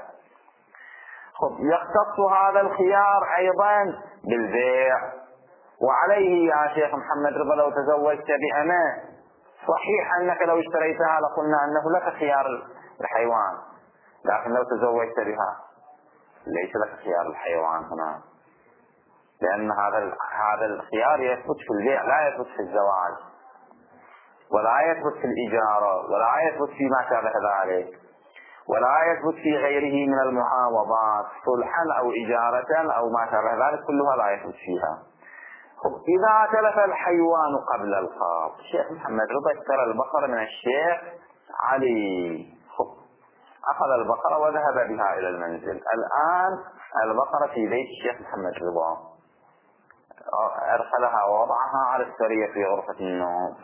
يختص هذا الخيار أيضا بالبيع. وعليه يا شيخ محمد رضا لو تزوجت بأمة صحيح أنك لو اشتريتها لقلنا أنه لك خيار الحيوان، لكن لو تزوجت بها ليس لك خيار الحيوان هنا، لأن هذا هذا الخيار يثبت في البيع لا يثبت في الزواج ولا يثبت في الإجارة ولا يثبت فيما شابه ذلك ولا يثبت في غيره من المعاوضات صلحا أو إجارة أو ما شابه ذلك كلها لا يثبت فيها. إذا تلف الحيوان قبل القبض، الشيخ محمد رضا اشترى البقرة من الشيخ علي، أخذ البقرة وذهب بها إلى المنزل. الآن البقرة في بيت الشيخ محمد رضا، أرسلها ووضعها على السرير في غرفة النوم.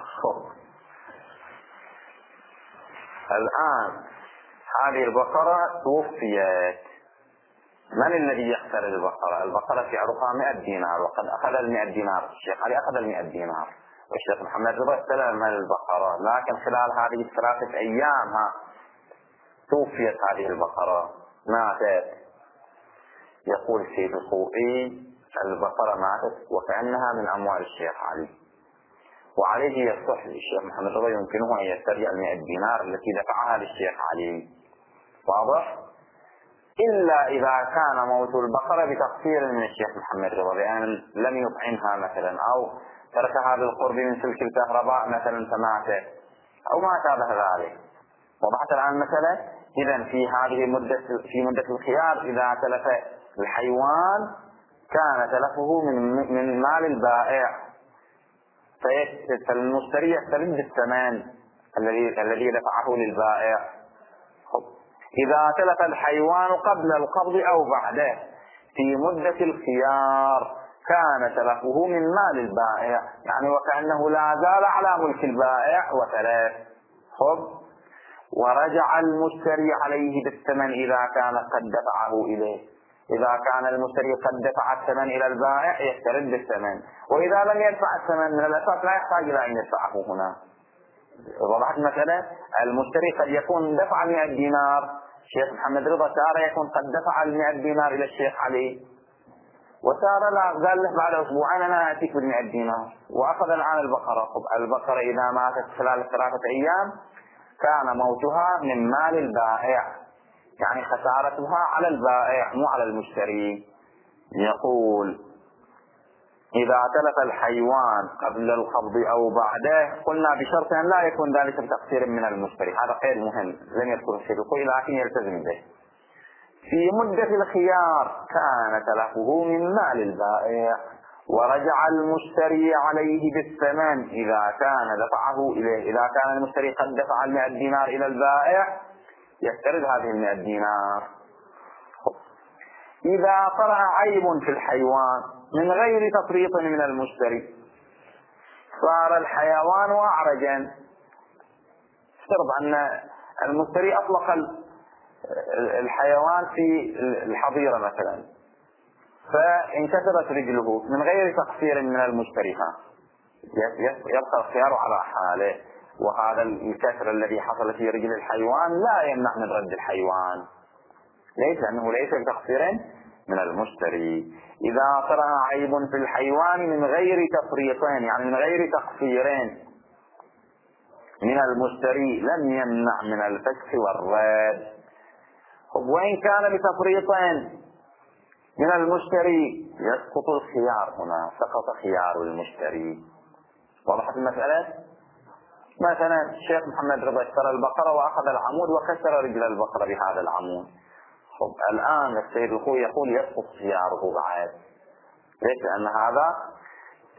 الآن هذه البقرة توفيت، من الذي يختار البقرة؟ البقرة سعرها مئة دينار وقد أخذ المئة دينار، الشيخ علي أخذ المئة دينار والشيخ محمد رضا استلم البقرة، لكن خلال هذه الثلاثة أيام توفيت هذه البقرة ماتت. يقول السيد الخوئي البقرة ماتت وكأنها من أموال الشيخ علي، وعليه يصح للشيخ محمد رضا يمكنه أن يسترجع المئة دينار التي دفعها للشيخ علي، واضح؟ إلا إذا كان موت البقرة بتقصير من الشيخ محمد رضا بأن لم يطعمها مثلا أو تركها بالقرب من سلك الكهرباء مثلا فماتت أو ما شابه ذلك. وضحت الآن مثلا؟ إذا في هذه مدة في مدة الخيار إذا تلف الحيوان كان تلفه من من مال البائع فالمشتري يسترد الثمن الذي الذي دفعه للبائع. إذا تلف الحيوان قبل القبض أو بعده في مدة الخيار كان تلفه من مال البائع، يعني وكأنه لا زال على ملك البائع وتلف. خب ورجع المشتري عليه بالثمن إذا كان قد دفعه إليه. إذا كان المشتري قد دفع الثمن إلى البائع يسترد الثمن، وإذا لم يدفع الثمن من الأساس لا يحتاج إلى أن يدفعه هنا. وضحت مثلا المشتري قد يكون دفع المئة دينار، الشيخ محمد رضا سار يكون قد دفع المئة دينار إلى الشيخ علي وسار لا قال له بعد أسبوعين أنا أتيك بالمئة دينار وأخذ الآن البقرة. البقرة إذا ماتت خلال ثلاثة أيام كان موتها من مال البائع، يعني خسارتها على البائع مو على المشتري. يقول إذا تلف الحيوان قبل القبض أو بعده قلنا بشرط أن لا يكون ذلك بتقصير من المشتري، هذا غير مهم لم يذكر الشيخ لكن يلتزم به. في مدة الخيار كان تلفه من مال البائع ورجع المشتري عليه بالثمن إذا كان دفعه إليه. إذا كان المشتري قد دفع المئة دينار إلى البائع يسترد هذه المئة دينار. إذا طرأ عيب في الحيوان من غير تفريط من المشتري صار الحيوان أعرجا، افترض أن المشتري أطلق الحيوان في الحظيرة مثلا فانكسرت رجله من غير تقصير من المشتري، يبقى الخيار على حاله، وهذا الكسر الذي حصل في رجل الحيوان لا يمنع من رد الحيوان ليس لأنه ليس بتقصير من المشتري. إذا طرأ عيب في الحيوان من غير تفريطين يعني من غير تقصيرين من المشتري لم يمنع من الفسخ والرد. وإن كان بتفريطين من المشتري يسقط الخيار، هنا سقط خيار المشتري. وضحت المسألة؟ مثلا الشيخ محمد رضا اشترى البقرة وأخذ العمود وكسر رجل البقرة بهذا العمود. خب الآن السيد الخوي يقول يسقط خياره بعد، ليش؟ لأن هذا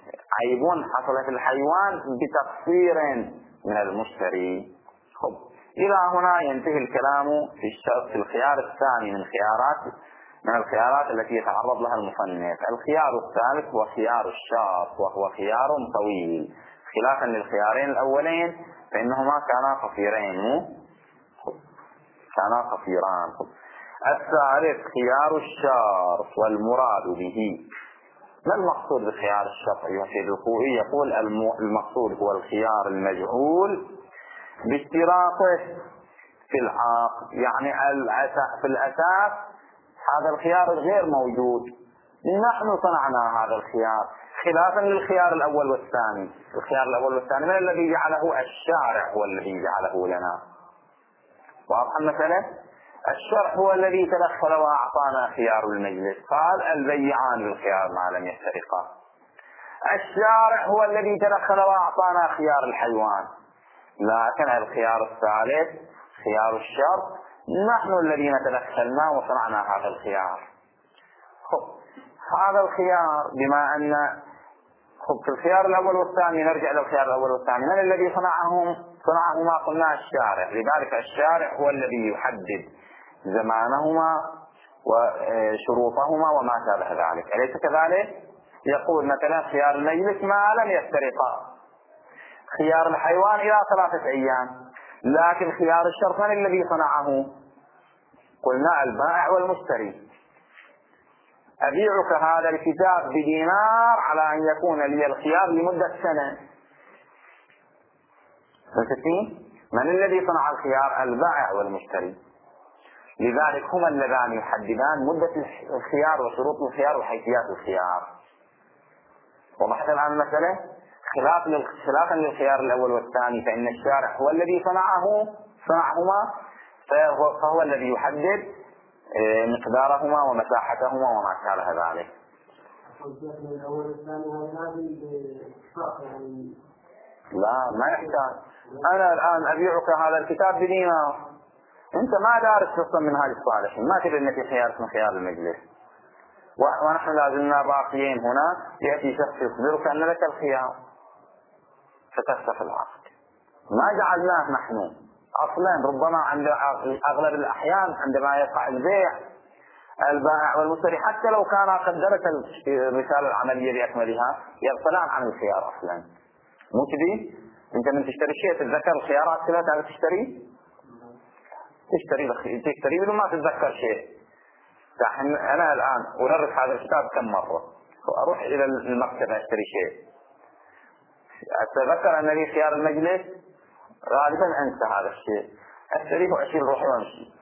عيب حصل في الحيوان بتقصير من المشتري. خب إلى هنا ينتهي الكلام في الشرط في الخيار الثاني من خيارات من الخيارات التي يتعرض لها المصنف. الخيار الثالث هو خيار الشرط، وهو خيار طويل خلافا للخيارين الأولين فإنهما كانا قصيرين كانا قصيران. الثالث خيار الشرط والمراد به. ما المقصود بخيار الشرط أيها السيد الخوئي؟ يقول المقصود هو الخيار المجهول باشتراطه في العقد، يعني في الأساس هذا الخيار غير موجود، نحن صنعنا هذا الخيار خلافا للخيار الأول والثاني. الخيار الأول والثاني من الذي جعله؟ الشارع هو الذي جعله لنا. واضح المسألة؟ الشرع هو الذي تدخل وأعطانا خيار المجلس، قال البيعان بالخيار ما لم يفترقا. الشارع هو الذي تدخل وأعطانا خيار الحيوان. لكن الخيار الثالث خيار الشرط نحن الذين تدخلنا وصنعنا هذا الخيار. خب هذا الخيار بما أن خب في الخيار الأول والثاني، نرجع للخيار الأول والثاني، من الذي صنعهم؟ صنعه ما قلنا الشارع. لذلك الشارع هو الذي يحدد زمانهما وشروطهما وما شابه ذلك، أليس كذلك؟ يقول مثلا خيار المجلس ما لم يفترقا، خيار الحيوان إلى ثلاثة أيام. لكن خيار الشرط من الذي صنعه؟ قلنا البائع والمشتري. أبيعك هذا الكتاب بدينار على أن يكون لي الخيار لمدة سنة. من الذي صنع الخيار؟ البائع والمشتري. لذلك هما اللذان يحددان مدة الخيار وشروط الخيار وحيثيات الخيار. وضحت الآن المسألة؟ خلاف خلافا للخيار الأول والثاني فإن الشارع هو الذي صنعه صنعهما فهو, فهو الذي يحدد مقدارهما ومساحتهما وما شابه ذلك. لا ما يحتاج. أنا الآن أبيعك هذا الكتاب بدينار، أنت ما دارس قصة من هذه الصالحين، ما تدري أن في خيار اسمه خيار المجلس، ونحن لازلنا باقيين هنا. يأتي شخص يخبرك أن لك الخيار فتفسخ العقد. ما جعلناه نحن أصلا. ربما عند أغلب الأحيان عندما يقع البيع البائع والمشتري حتى لو كان قد درس الرسالة العملية بأكملها يغفلان عن الخيار أصلا. مو كذي؟ أنت من تشتري شيء تتذكر الخيارات كلها تعرف تشتري تشتري تشتري بدون ما تتذكر شيء. أنا الآن أدرس هذا الكتاب كم مرة، أروح إلى المكتبة أشتري شيء أتذكر أن لي خيار المجلس، غالبا أنسى هذا الشيء، أشتريه وأشيل روحي وأمشي.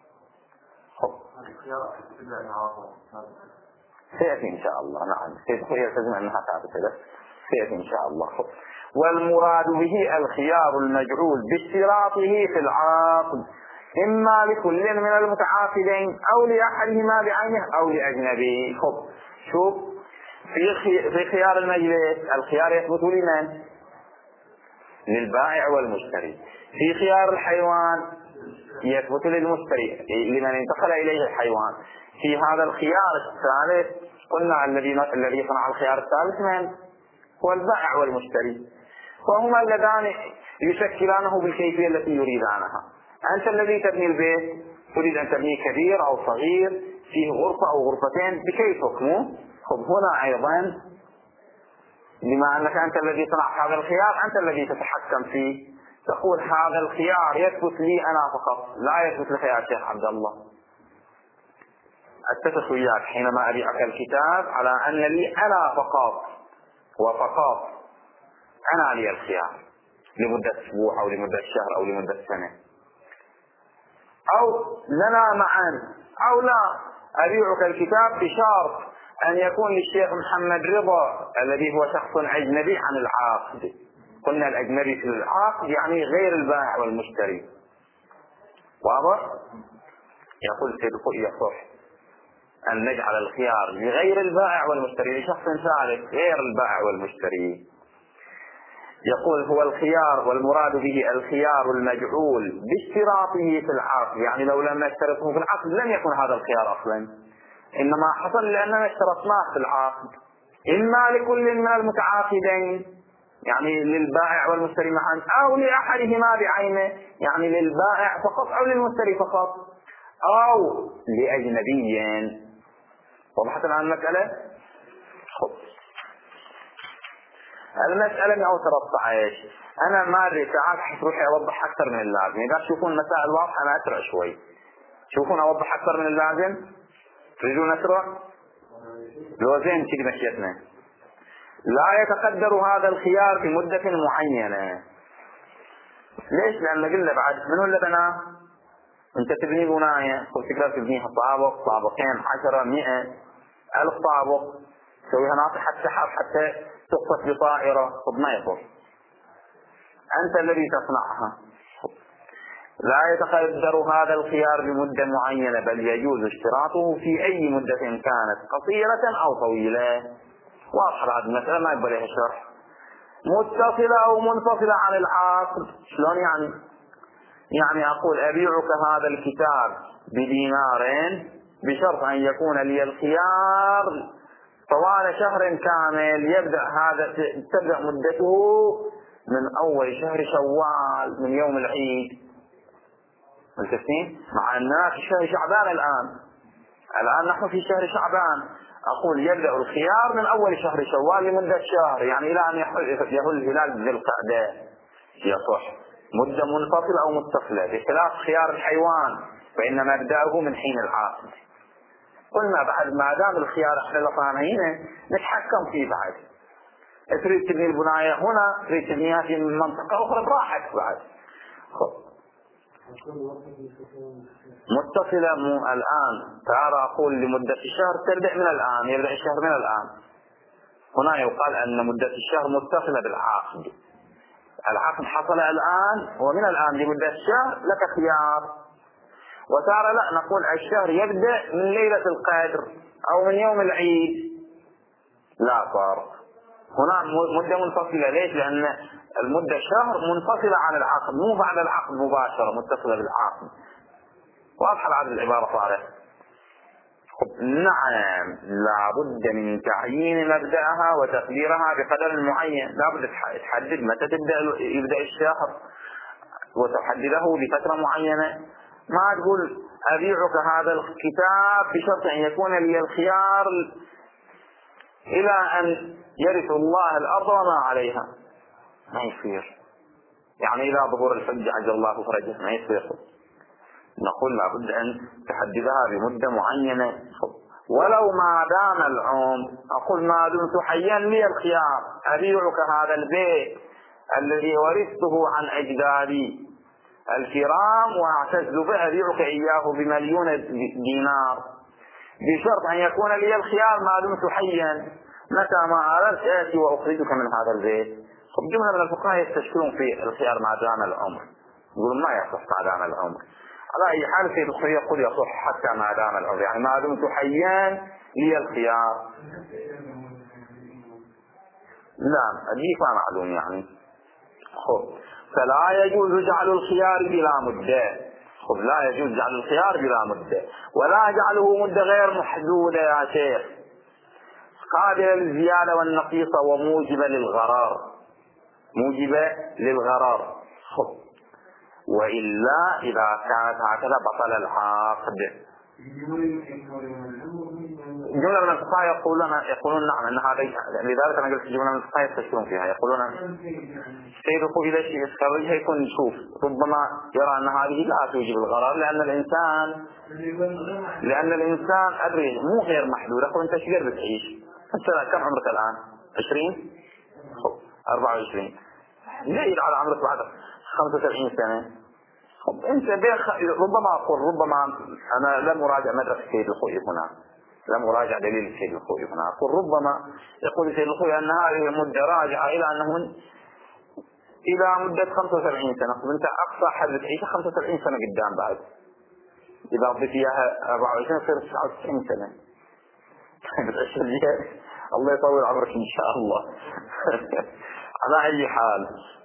سيأتي إن شاء الله. نعم سيلتزم أنها ثابتة، سيأتي إن شاء الله. والمراد به الخيار المجعول باشتراطه في العقد إما لكل من المتعاقدين أو لأحدهما بعينه أو لأجنبي. خب شوف في في خيار المجلس الخيار يثبت لمن؟ للبائع والمشتري. في خيار الحيوان يثبت للمشتري لمن انتقل إليه الحيوان. في هذا الخيار الثالث قلنا الذي الذي صنع الخيار الثالث من؟ هو البائع والمشتري، وهما اللذان يشكلانه بالكيفية التي يريدانها. أنت الذي تبني البيت تريد أن تبنيه كبير أو صغير، فيه غرفة أو غرفتين بكيفك. مو خب هنا أيضا بما أنك أنت الذي صنع هذا الخيار أنت الذي تتحكم فيه، تقول هذا الخيار يثبت لي أنا فقط، لا يثبت لك يا شيخ عبد الله. أتفق وياك حينما أبيعك الكتاب على أن لي أنا فقط وفقط أنا لي الخيار لمدة أسبوع أو لمدة شهر أو لمدة سنة، أو لنا معا، أو لا أبيعك الكتاب بشرط أن يكون للشيخ محمد رضا الذي هو شخص أجنبي عن العاقد. قلنا الأجنبي في العاقد يعني غير البائع والمشتري. واضح؟ يقول سيد الخوئي يصح أن نجعل الخيار لغير البائع والمشتري لشخص ثالث غير البائع والمشتري. يقول هو الخيار والمراد به الخيار المجعول باشتراطه في العقد، يعني لو لم نشترطه في العقد لم يكن هذا الخيار أصلا، إنما حصل لأننا اشترطناه في العقد. إما لكل من المتعاقدين يعني للبائع والمشتري معا، أو لأحدهما بعينه يعني للبائع فقط أو للمشتري فقط، أو لأجنبي. وضحت الآن المسألة؟ المسألة مئة وثلاثة عشر. أنا ما أدري ساعات حتروحي أوضح أكثر من اللازم. إذا تشوفون مسائل واضحة أنا أسرع شوي. تشوفون أوضح أكثر من اللازم؟ تريدون أسرع؟ لو زين كذي مشيتنا. لا يتقدر هذا الخيار في مدة معينة. ليش؟ لأن قلنا بعد منو اللي بناه؟ أنت تبني بناية، قلت تقدر تبنيها طابق، طابقين، عشرة، مئة، ألف طابق، تسويها ناطحة سحاب حتى تقصف بطائرة، طب ما يضر. أنت الذي تصنعها. لا يتقدر هذا الخيار بمدة معينة، بل يجوز اشتراطه في أي مدة كانت قصيرة أو طويلة. واضح هذه المسألة ما يبغى لها شرح. متصلة أو منفصلة عن العقد. شلون يعني؟ يعني أقول أبيعك هذا الكتاب بدينارين بشرط أن يكون لي الخيار طوال شهر كامل، يبدأ هذا تبدأ مدته من أول شهر شوال من يوم العيد. ملتفتين؟ مع أننا في شهر شعبان الآن. الآن نحن في شهر شعبان. أقول يبدأ الخيار من أول شهر شوال لمدة شهر، يعني إلى أن يهل الهلال ذي القعدة يصح. مدة منفصلة أو متصلة، بخلاف خيار الحيوان فإن مبدأه من حين العاقد. قلنا بعد ما دام الخيار احنا لطانينه نتحكم فيه. بعد تريد تبني البناية هنا، تريد تبنيها في منطقة أخرى براحتك. بعد متصلة مو الآن، تعالى أقول لمدة الشهر تبدأ من الآن، يبدأ الشهر من الآن. هنا يقال أن مدة الشهر متصلة بالعقد. العقد حصل الآن ومن الآن لمدة الشهر لك خيار. وترى لا، نقول الشهر يبدأ من ليلة القدر أو من يوم العيد. لا فرق. هنا مدة منفصلة. ليش؟ لأن المدة شهر منفصلة عن العقد، مو بعد العقد مباشرة، متصلة بالعقد. واضحة هذه العبارة صارت. نعم، لابد من تعيين مبدأها وتقديرها بقدر معين. لابد تحدد متى تبدأ يبدأ الشهر وتحدده بفترة معينة. ما تقول أبيعك هذا الكتاب بشرط أن يكون لي الخيار إلى أن يرث الله الأرض وما عليها. ما يصير. يعني إلى ظهور الحج عجل الله فرجه. ما يصير. نقول لابد أن تحددها بمدة معينة. ولو ما دام العمر، أقول ما دمت حيا لي الخيار، أبيعك هذا البيت الذي ورثته عن أجدادي الكرام واعتز به، أبيعك إياه بمليون دينار بشرط أن يكون لي الخيار ما دمت حيا. متى ما أردت آتي وأخرجك من هذا البيت. جملة من الفقهاء يستشكلون في الخيار ما دام العمر، يقولون ما يصح ما دام العمر. على أي حال سيد الخير يقول يصح حتى ما دام العمر، يعني ما دمت حيا لي الخيار. لا هذه ما معلوم يعني. خب فلا يجوز جعل الخيار بلا مدة. خب لا يجوز جعل الخيار بلا مدة، ولا جعله مدة غير محدودة يا شيخ، قابلة للزيادة والنقيصة وموجبة للغرار. موجبة للغرار. خب وإلا إذا كانت هكذا بطل العقد. جملة من الفقهاء يقولون يقولون نعم أن هذا، لذلك أنا قلت جملة من الفقهاء يستشكلون فيها، يقولون سيد الخوف إذا يسكرجها يكون يشوف ربما يرى أن هذه لا توجب الغرار، لأن الإنسان لأن الإنسان أدري مو غير محدود. أقول أنت شو قدر بتعيش؟ أنت كم عمرك الآن؟ عشرين؟ أربعة وعشرين. ليه على عمرك بعد خمسة وسبعين سنة؟ انت بيخ... ربما اقول ربما انا لم اراجع مدرسة سيد الخوي هنا، لم اراجع دليل سيد الخوي هنا. اقول ربما يقول سيد الخوي ان هذه المدة راجعة الى انه من... الى مدة خمسة وسبعين سنة. انت اقصى حد تعيش خمسة وسبعين سنة قدام بعد، اذا ضفت اياها أربعة وعشرين تصير تسعة وتسعين سنة. الله يطول عمرك ان شاء الله. على اي حال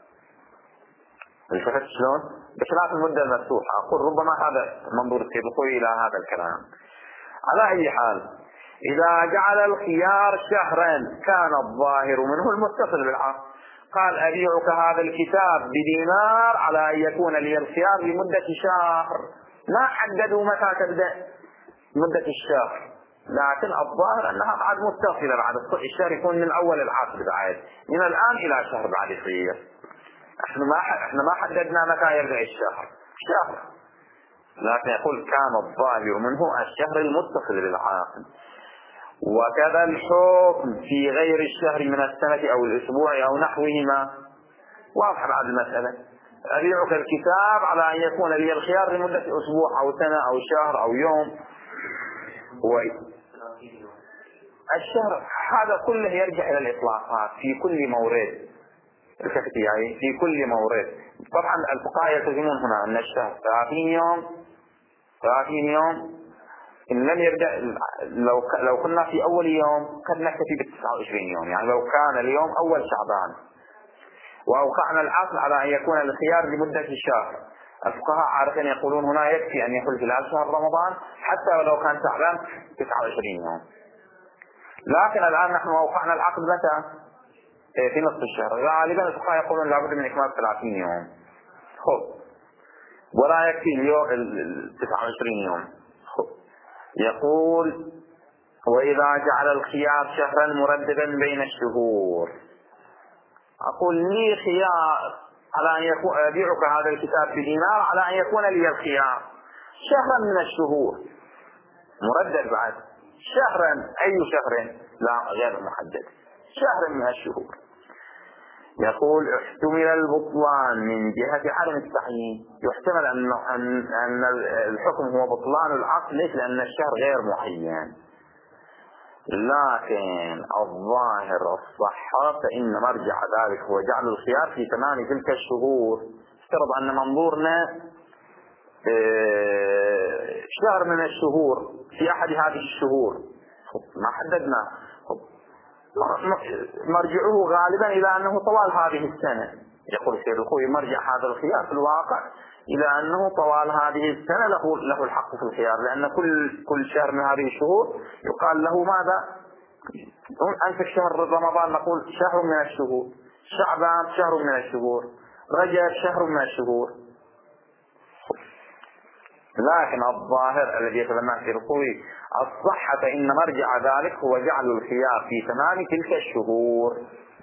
شفت شلون؟ بخلاف المدة المفتوحة. أقول ربما هذا منظور السيد الخوي إلى هذا الكلام. على أي حال إذا جعل الخيار شهرا كان الظاهر منه المتصل بالعقد. قال أبيعك هذا الكتاب بدينار على أن يكون لي الخيار لمدة شهر، ما حددوا متى تبدأ مدة الشهر، لكن الظاهر أنها بعد متصلة، بعد الشهر يكون من أول العقد بعد، من الآن إلى شهر بعد يصير. احنا ما احنا ما حددنا متى يبدأ الشهر، شهر، لكن يقول كان الظاهر منه الشهر المتصل بالعقد. وكذا الحكم في غير الشهر من السنة أو الأسبوع أو نحوهما. واضح بعد المسألة. أبيعك الكتاب على أن يكون لي الخيار لمدة أسبوع أو سنة أو شهر أو يوم. الشهر هذا كله يرجع إلى الإطلاقات في كل مورد، يعني في كل مورد. طبعا الفقهاء يلتزمون هنا أن الشهر ثلاثين يوم، ثلاثين يوم إن لم يرجع. لو لو كنا في أول يوم قد نكتفي بالتسعة وعشرين يوم، يعني لو كان اليوم أول شعبان وأوقعنا العقد على أن يكون الخيار لمدة الشهر، الفقهاء عادة يقولون هنا يكفي أن يحل خلال شهر رمضان حتى ولو كان شعبان تسعة وعشرين يوم. لكن الآن نحن أوقعنا العقد متى؟ في نصف الشهر، غالبا الفقهاء يقولون لابد من إكمال ثلاثين يوم، خب ولا يكفي اليوم تسعة وعشرين يوم. خب يقول وإذا جعل الخيار شهرا مرددا بين الشهور. أقول لي خيار على أن يكون أبيعك هذا الكتاب بدينار على أن يكون لي الخيار شهرا من الشهور، مردد بعد شهرا، أي شهر؟ لا غير محدد، شهر من الشهور. يقول احتمل البطلان من جهة عدم التعيين، يحتمل أن أن أن الحكم هو بطلان العقد ليس لأن الشهر غير معين، لكن الظاهر الصحة فإن مرجع ذلك هو جعل الخيار في تمام تلك الشهور. افترض أن منظورنا شهر من الشهور في أحد هذه الشهور، ما حددنا، مرجعه غالبا إلى أنه طوال هذه السنة. يقول الشيخ الخوي مرجع هذا الخيار في الواقع إلى أنه طوال هذه السنة له له الحق في الخيار، لأن كل كل شهر من هذه الشهور يقال له ماذا؟ أنت في شهر رمضان نقول شهر من الشهور، شعبان شهر من الشهور، رجب شهر من الشهور. لكن الظاهر الذي يتبناه في الخوي الصحة فإن مرجع ذلك هو جعل الخيار في تمام تلك الشهور،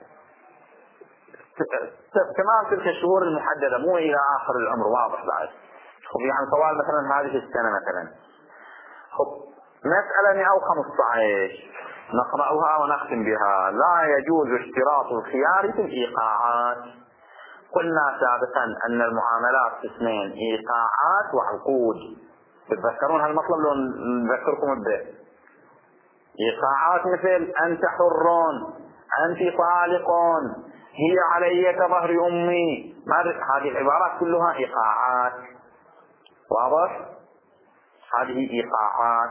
تمام تلك الشهور المحددة، مو إلى آخر الأمر. واضح بعد؟ خب يعني طوال مثلا هذه السنة مثلا. خب مسألة مئة وخمسة عشر نقرأها ونختم بها. لا يجوز اشتراط الخيار في الإيقاعات. قلنا سابقا أن المعاملات اثنين، إيقاعات وعقود. تتذكرون هالمطلب لو نذكركم البيت. إيقاعات مثل أنت حرون، أنت طالقون، هي علي كظهر أمي، هذه العبارات كلها إيقاعات. واضح؟ هذه إيقاعات.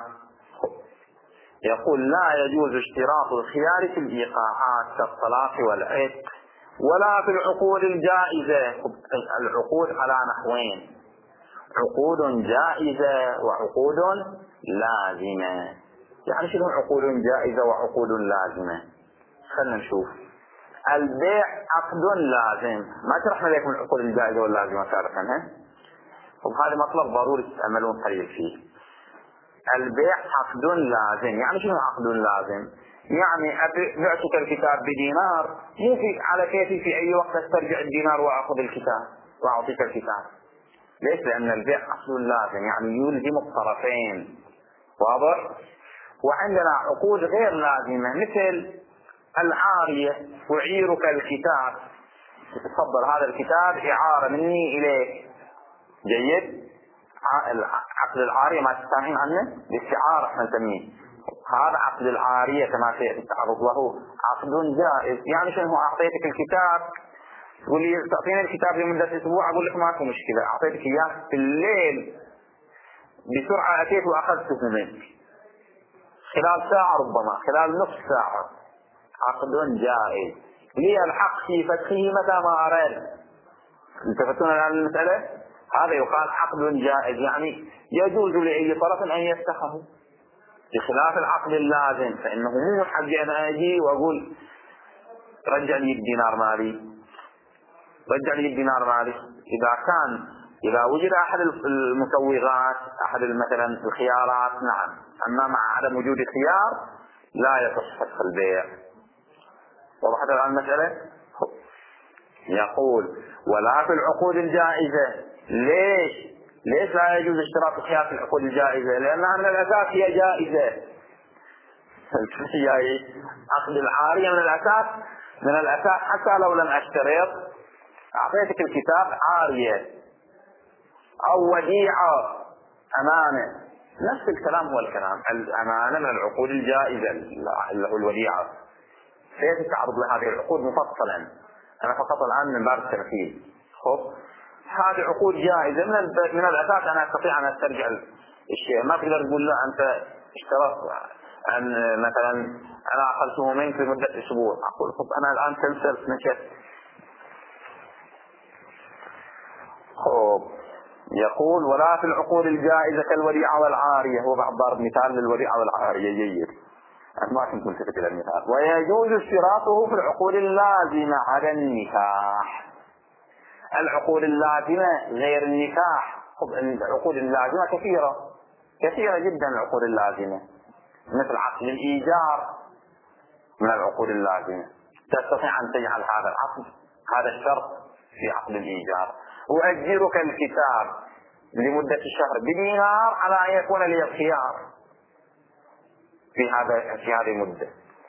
يقول لا يجوز اشتراط الخيار في الإيقاعات كالطلاق والعتق ولا في العقود الجائزة. العقود على نحوين، عقود جائزة وعقود لازمة. يعني شنو عقود جائزة وعقود لازمة؟ خلنا نشوف. البيع عقد لازم، ما شرحنا لكم العقود الجائزة واللازمة سابقا، ها؟ وهذا مطلب ضروري تتأملون قليل فيه. البيع عقد لازم، يعني شنو عقد لازم؟ يعني بعتك الكتاب بدينار، مو في على كيفي في أي وقت استرجع الدينار وأخذ الكتاب وأعطيك الكتاب. ليش؟ لأن البيع عقد لازم، يعني يلزم الطرفين. واضح؟ وعندنا عقود غير لازمة مثل العارية، أعيرك الكتاب، تفضل هذا الكتاب إعارة مني إليك. جيد؟ عقد العارية ما تستعين عنه باستعارة احنا نسميه، هذا عقد العارية كما سيأتي التعرض له عقد جائز. يعني شنو؟ أعطيتك الكتاب تقول لي تعطيني الكتاب لمدة أسبوع، أقول لك ما في مشكلة، أعطيتك إياه في الليل بسرعة، أتيت وأخذته منك خلال ساعة، ربما خلال نصف ساعة، عقد جائز، لي الحق في فتحه متى ما أراد. انتفتون الآن المسألة؟ هذا يقال عقد جائز، يعني يجوز لأي طرف أن يفتحه. بخلاف العقد اللازم فإنه مو من حقي أنا أجي وأقول رجع لي الدينار مالي، رجع لي الدينار مالي. إذا كان إذا وجد أحد المسوغات أحد مثلا الخيارات نعم، أما مع عدم وجود خيار لا يصح فسخ البيع. وضحت الآن المسألة؟ يقول ولا في العقود الجائزة. ليش؟ ليش لا يجوز اشتراط الخيار في العقود الجائزة؟ لأنها من الأساس هي جائزة. عقد العارية من الأساس من الأساس حتى لو لم أشترط أعطيتك الكتاب عارية أو وديعة أمانة، نفس الكلام هو الكلام. الأمانة من العقود الجائزة الوديعة، سيأتي تعرض لهذه العقود مفصلا، أنا فقط الآن من باب التمثيل. خب هذه عقود جائزة من من الأساس أنا أستطيع أن أسترجع الشيء. ما تقدر تقول له أنت اشترطت أن مثلا أنا أخذته منك لمدة أسبوع، أقول خب أنا الآن تلسلت نشت. خب يقول ولا في العقود الجائزة كالوديعة والعارية. هو بعض ضرب مثال للوديعة والعارية جيد، أنا ما كنت ملتفت إلى المثال. ويجوز اشتراطه في العقود اللازمة على النكاح. العقود اللازمة غير النكاح. العقود اللازمة كثيرة كثيرة جدا. العقود اللازمة مثل عقد الإيجار من العقود اللازمة، تستطيع أن تجعل هذا العقد هذا الشرط في عقد الإيجار. أؤجرك الكتاب لمدة شهر بدينار على أن يكون لي الخيار في هذا في هذه المدة.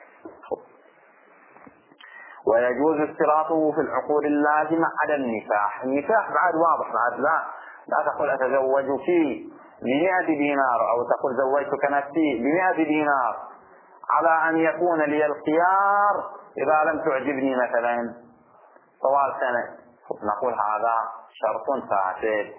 ويجوز اشتراطه في العقود اللازمة على النكاح. النكاح بعد واضح، بعد لا لا تقول أتزوجك بمئة دينار أو تقول زوجتك نفسي بمئة دينار على أن يكون لي الخيار إذا لم تعجبني مثلا طوال سنة. نقول هذا شرط فاسد.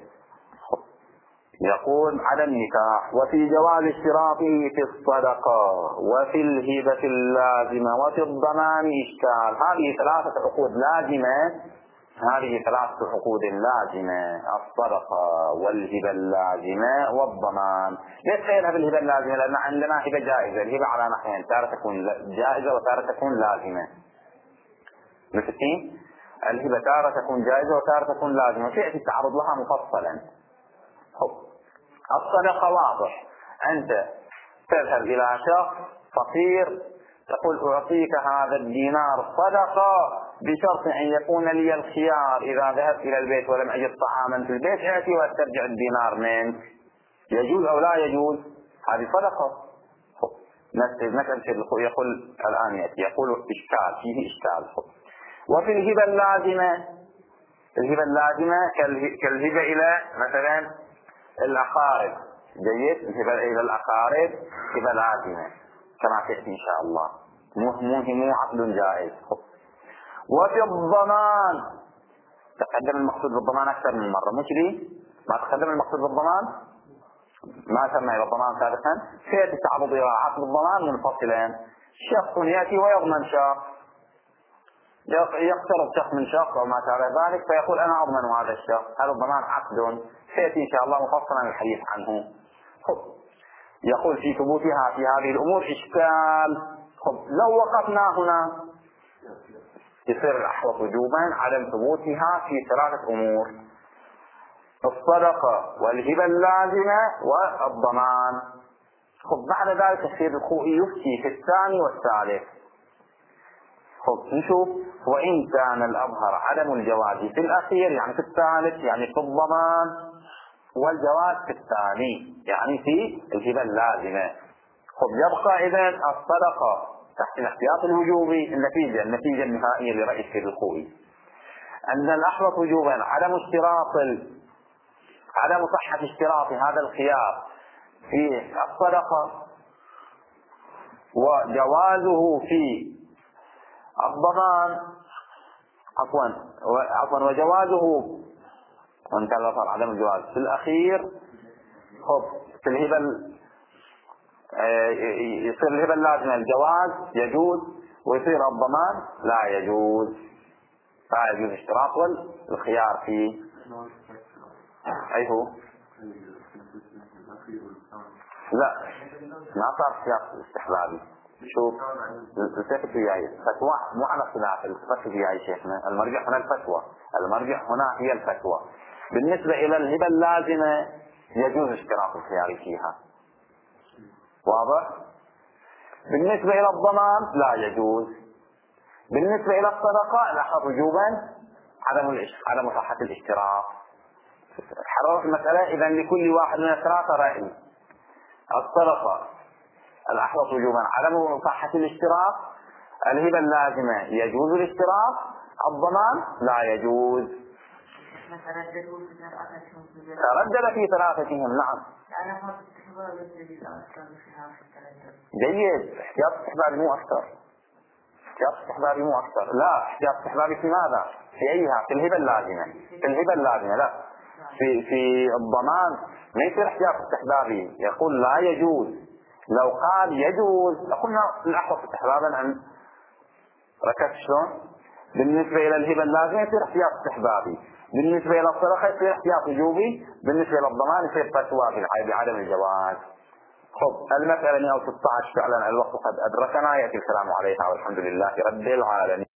يقول على النكاح. وفي جواز اشتراطه في الصدقة وفي الهبة اللازمة وفي الضمان إشكال. هذه ثلاثة عقود لازمة، هذه ثلاثة عقود لازمة: الصدقة والهبة اللازمة والضمان. ليش غيرها بالهبة اللازمة؟ لأن عندنا هبة جائزة. الهبة على نحوين، تارة تكون جائزة وتارة تكون لازمة. متفقين؟ الهبة تارة تكون جائزة وتارة تكون لازمة، وسيأتي التعرض لها مفصلا. الصدقة واضح، أنت تذهب إلى شخص فقير تقول أعطيك هذا الدينار صدقة بشرط أن يكون لي الخيار إذا ذهبت إلى البيت ولم أجد طعاما في البيت آتي واسترجع الدينار منك. يجوز أو لا يجوز؟ هذه صدقة. مثل يقول الآن يأتي يقول إشكال، فيه إشكال. وفي الهبة اللازمة، الهبة اللازمة كالهبة إلى مثلا الأقارب. جيد، الهبة إلى الأقارب هبة لازمة كما تأتي إن شاء الله، مهم عقد جائز. وفي الضمان تقدم المقصود بالضمان أكثر من مرة، مش لي ما تقدم المقصود بالضمان ما سمى إلى الضمان سابقا. سيأتي التعرض إلى عقد الضمان منفصلا. شخص يأتي ويضمن شخص، يقترض شخص من شخص أو ما شابه ذلك فيقول أنا أضمن هذا الشخص. هذا الضمان عقد سيأتي إن شاء الله مفصلا الحديث عنه. يقول في ثبوتها في هذه الأمور إشكال. لو وقفنا هنا يصير الأحوط وجوبا عدم ثبوتها في ثلاثة أمور: الصدقة والهبة اللازمة والضمان. خب بعد ذلك السيد الخوئي يفتي في الثاني والثالث. خب نشوف. وإن كان الأظهر عدم الجواز في الأخير يعني في الثالث يعني في الضمان، والجواز في الثاني يعني في الهبة اللازمة. خب يبقى إذن الصدقة تحت الاحتياط الوجوبي. النتيجة النتيجة النهائية لرئيس السيد الخوئي أن الأحوط وجوبا عدم اشتراط عدم صحة اشتراط هذا الخيار في الصدقة، وجوازه في الضمان عفوا عفوا وجوازه وان كان صار عدم الجواز في الأخير. خب في الهبة يصير الهبة اللازمة الجواز يجوز، ويصير الضمان لا يجوز. لا يجوز اشتراط والخيار فيه. أي هو لا ما صار احتياط استحبابي. شوف التفت وياي فتوى مو على خلاف التفت وياي شيخنا. المرجع هنا الفتوى، المرجع هنا هي الفتوى. بالنسبة إلى الهبة اللازمة يجوز اشتراط الخيار فيها، واضح؟ بالنسبة إلى الضمان لا يجوز. بالنسبة إلى الصدقة لاحظ وجوبا عدم عدم صحة الاشتراط. حررت المسألة إذا لكل واحد من الثلاثة رأي. الصدقة الأحوط وجوبا عدم صحة الاشتراط، الهبة اللازمة يجوز الاشتراط، الضمان لا يجوز. تردد في ثلاثتهم. نعم جيد. احتياط استحبابي مو أكثر، احتياط استحبابي مو أكثر. لا احتياط استحبابي في ماذا؟ في أيها؟ في الهبة اللازمة. في الهبة اللازمة لا، في في الضمان ما يصير احتياط استحبابي. يقول لا يجوز. لو قال يجوز لقلنا الأحوط استحبابا عن ركزت شلون؟ بالنسبة إلى الهبة اللازمة يصير احتياط استحبابي، بالنسبة إلى الصدقة يصير احتياط وجوبي، بالنسبة إلى الضمان يصير فتوى بعدم الجواز. خب المسألة مئة وستة عشر فعلا الوقت قد أدركنا، يأتي الكلام عليها والحمد لله رب العالمين.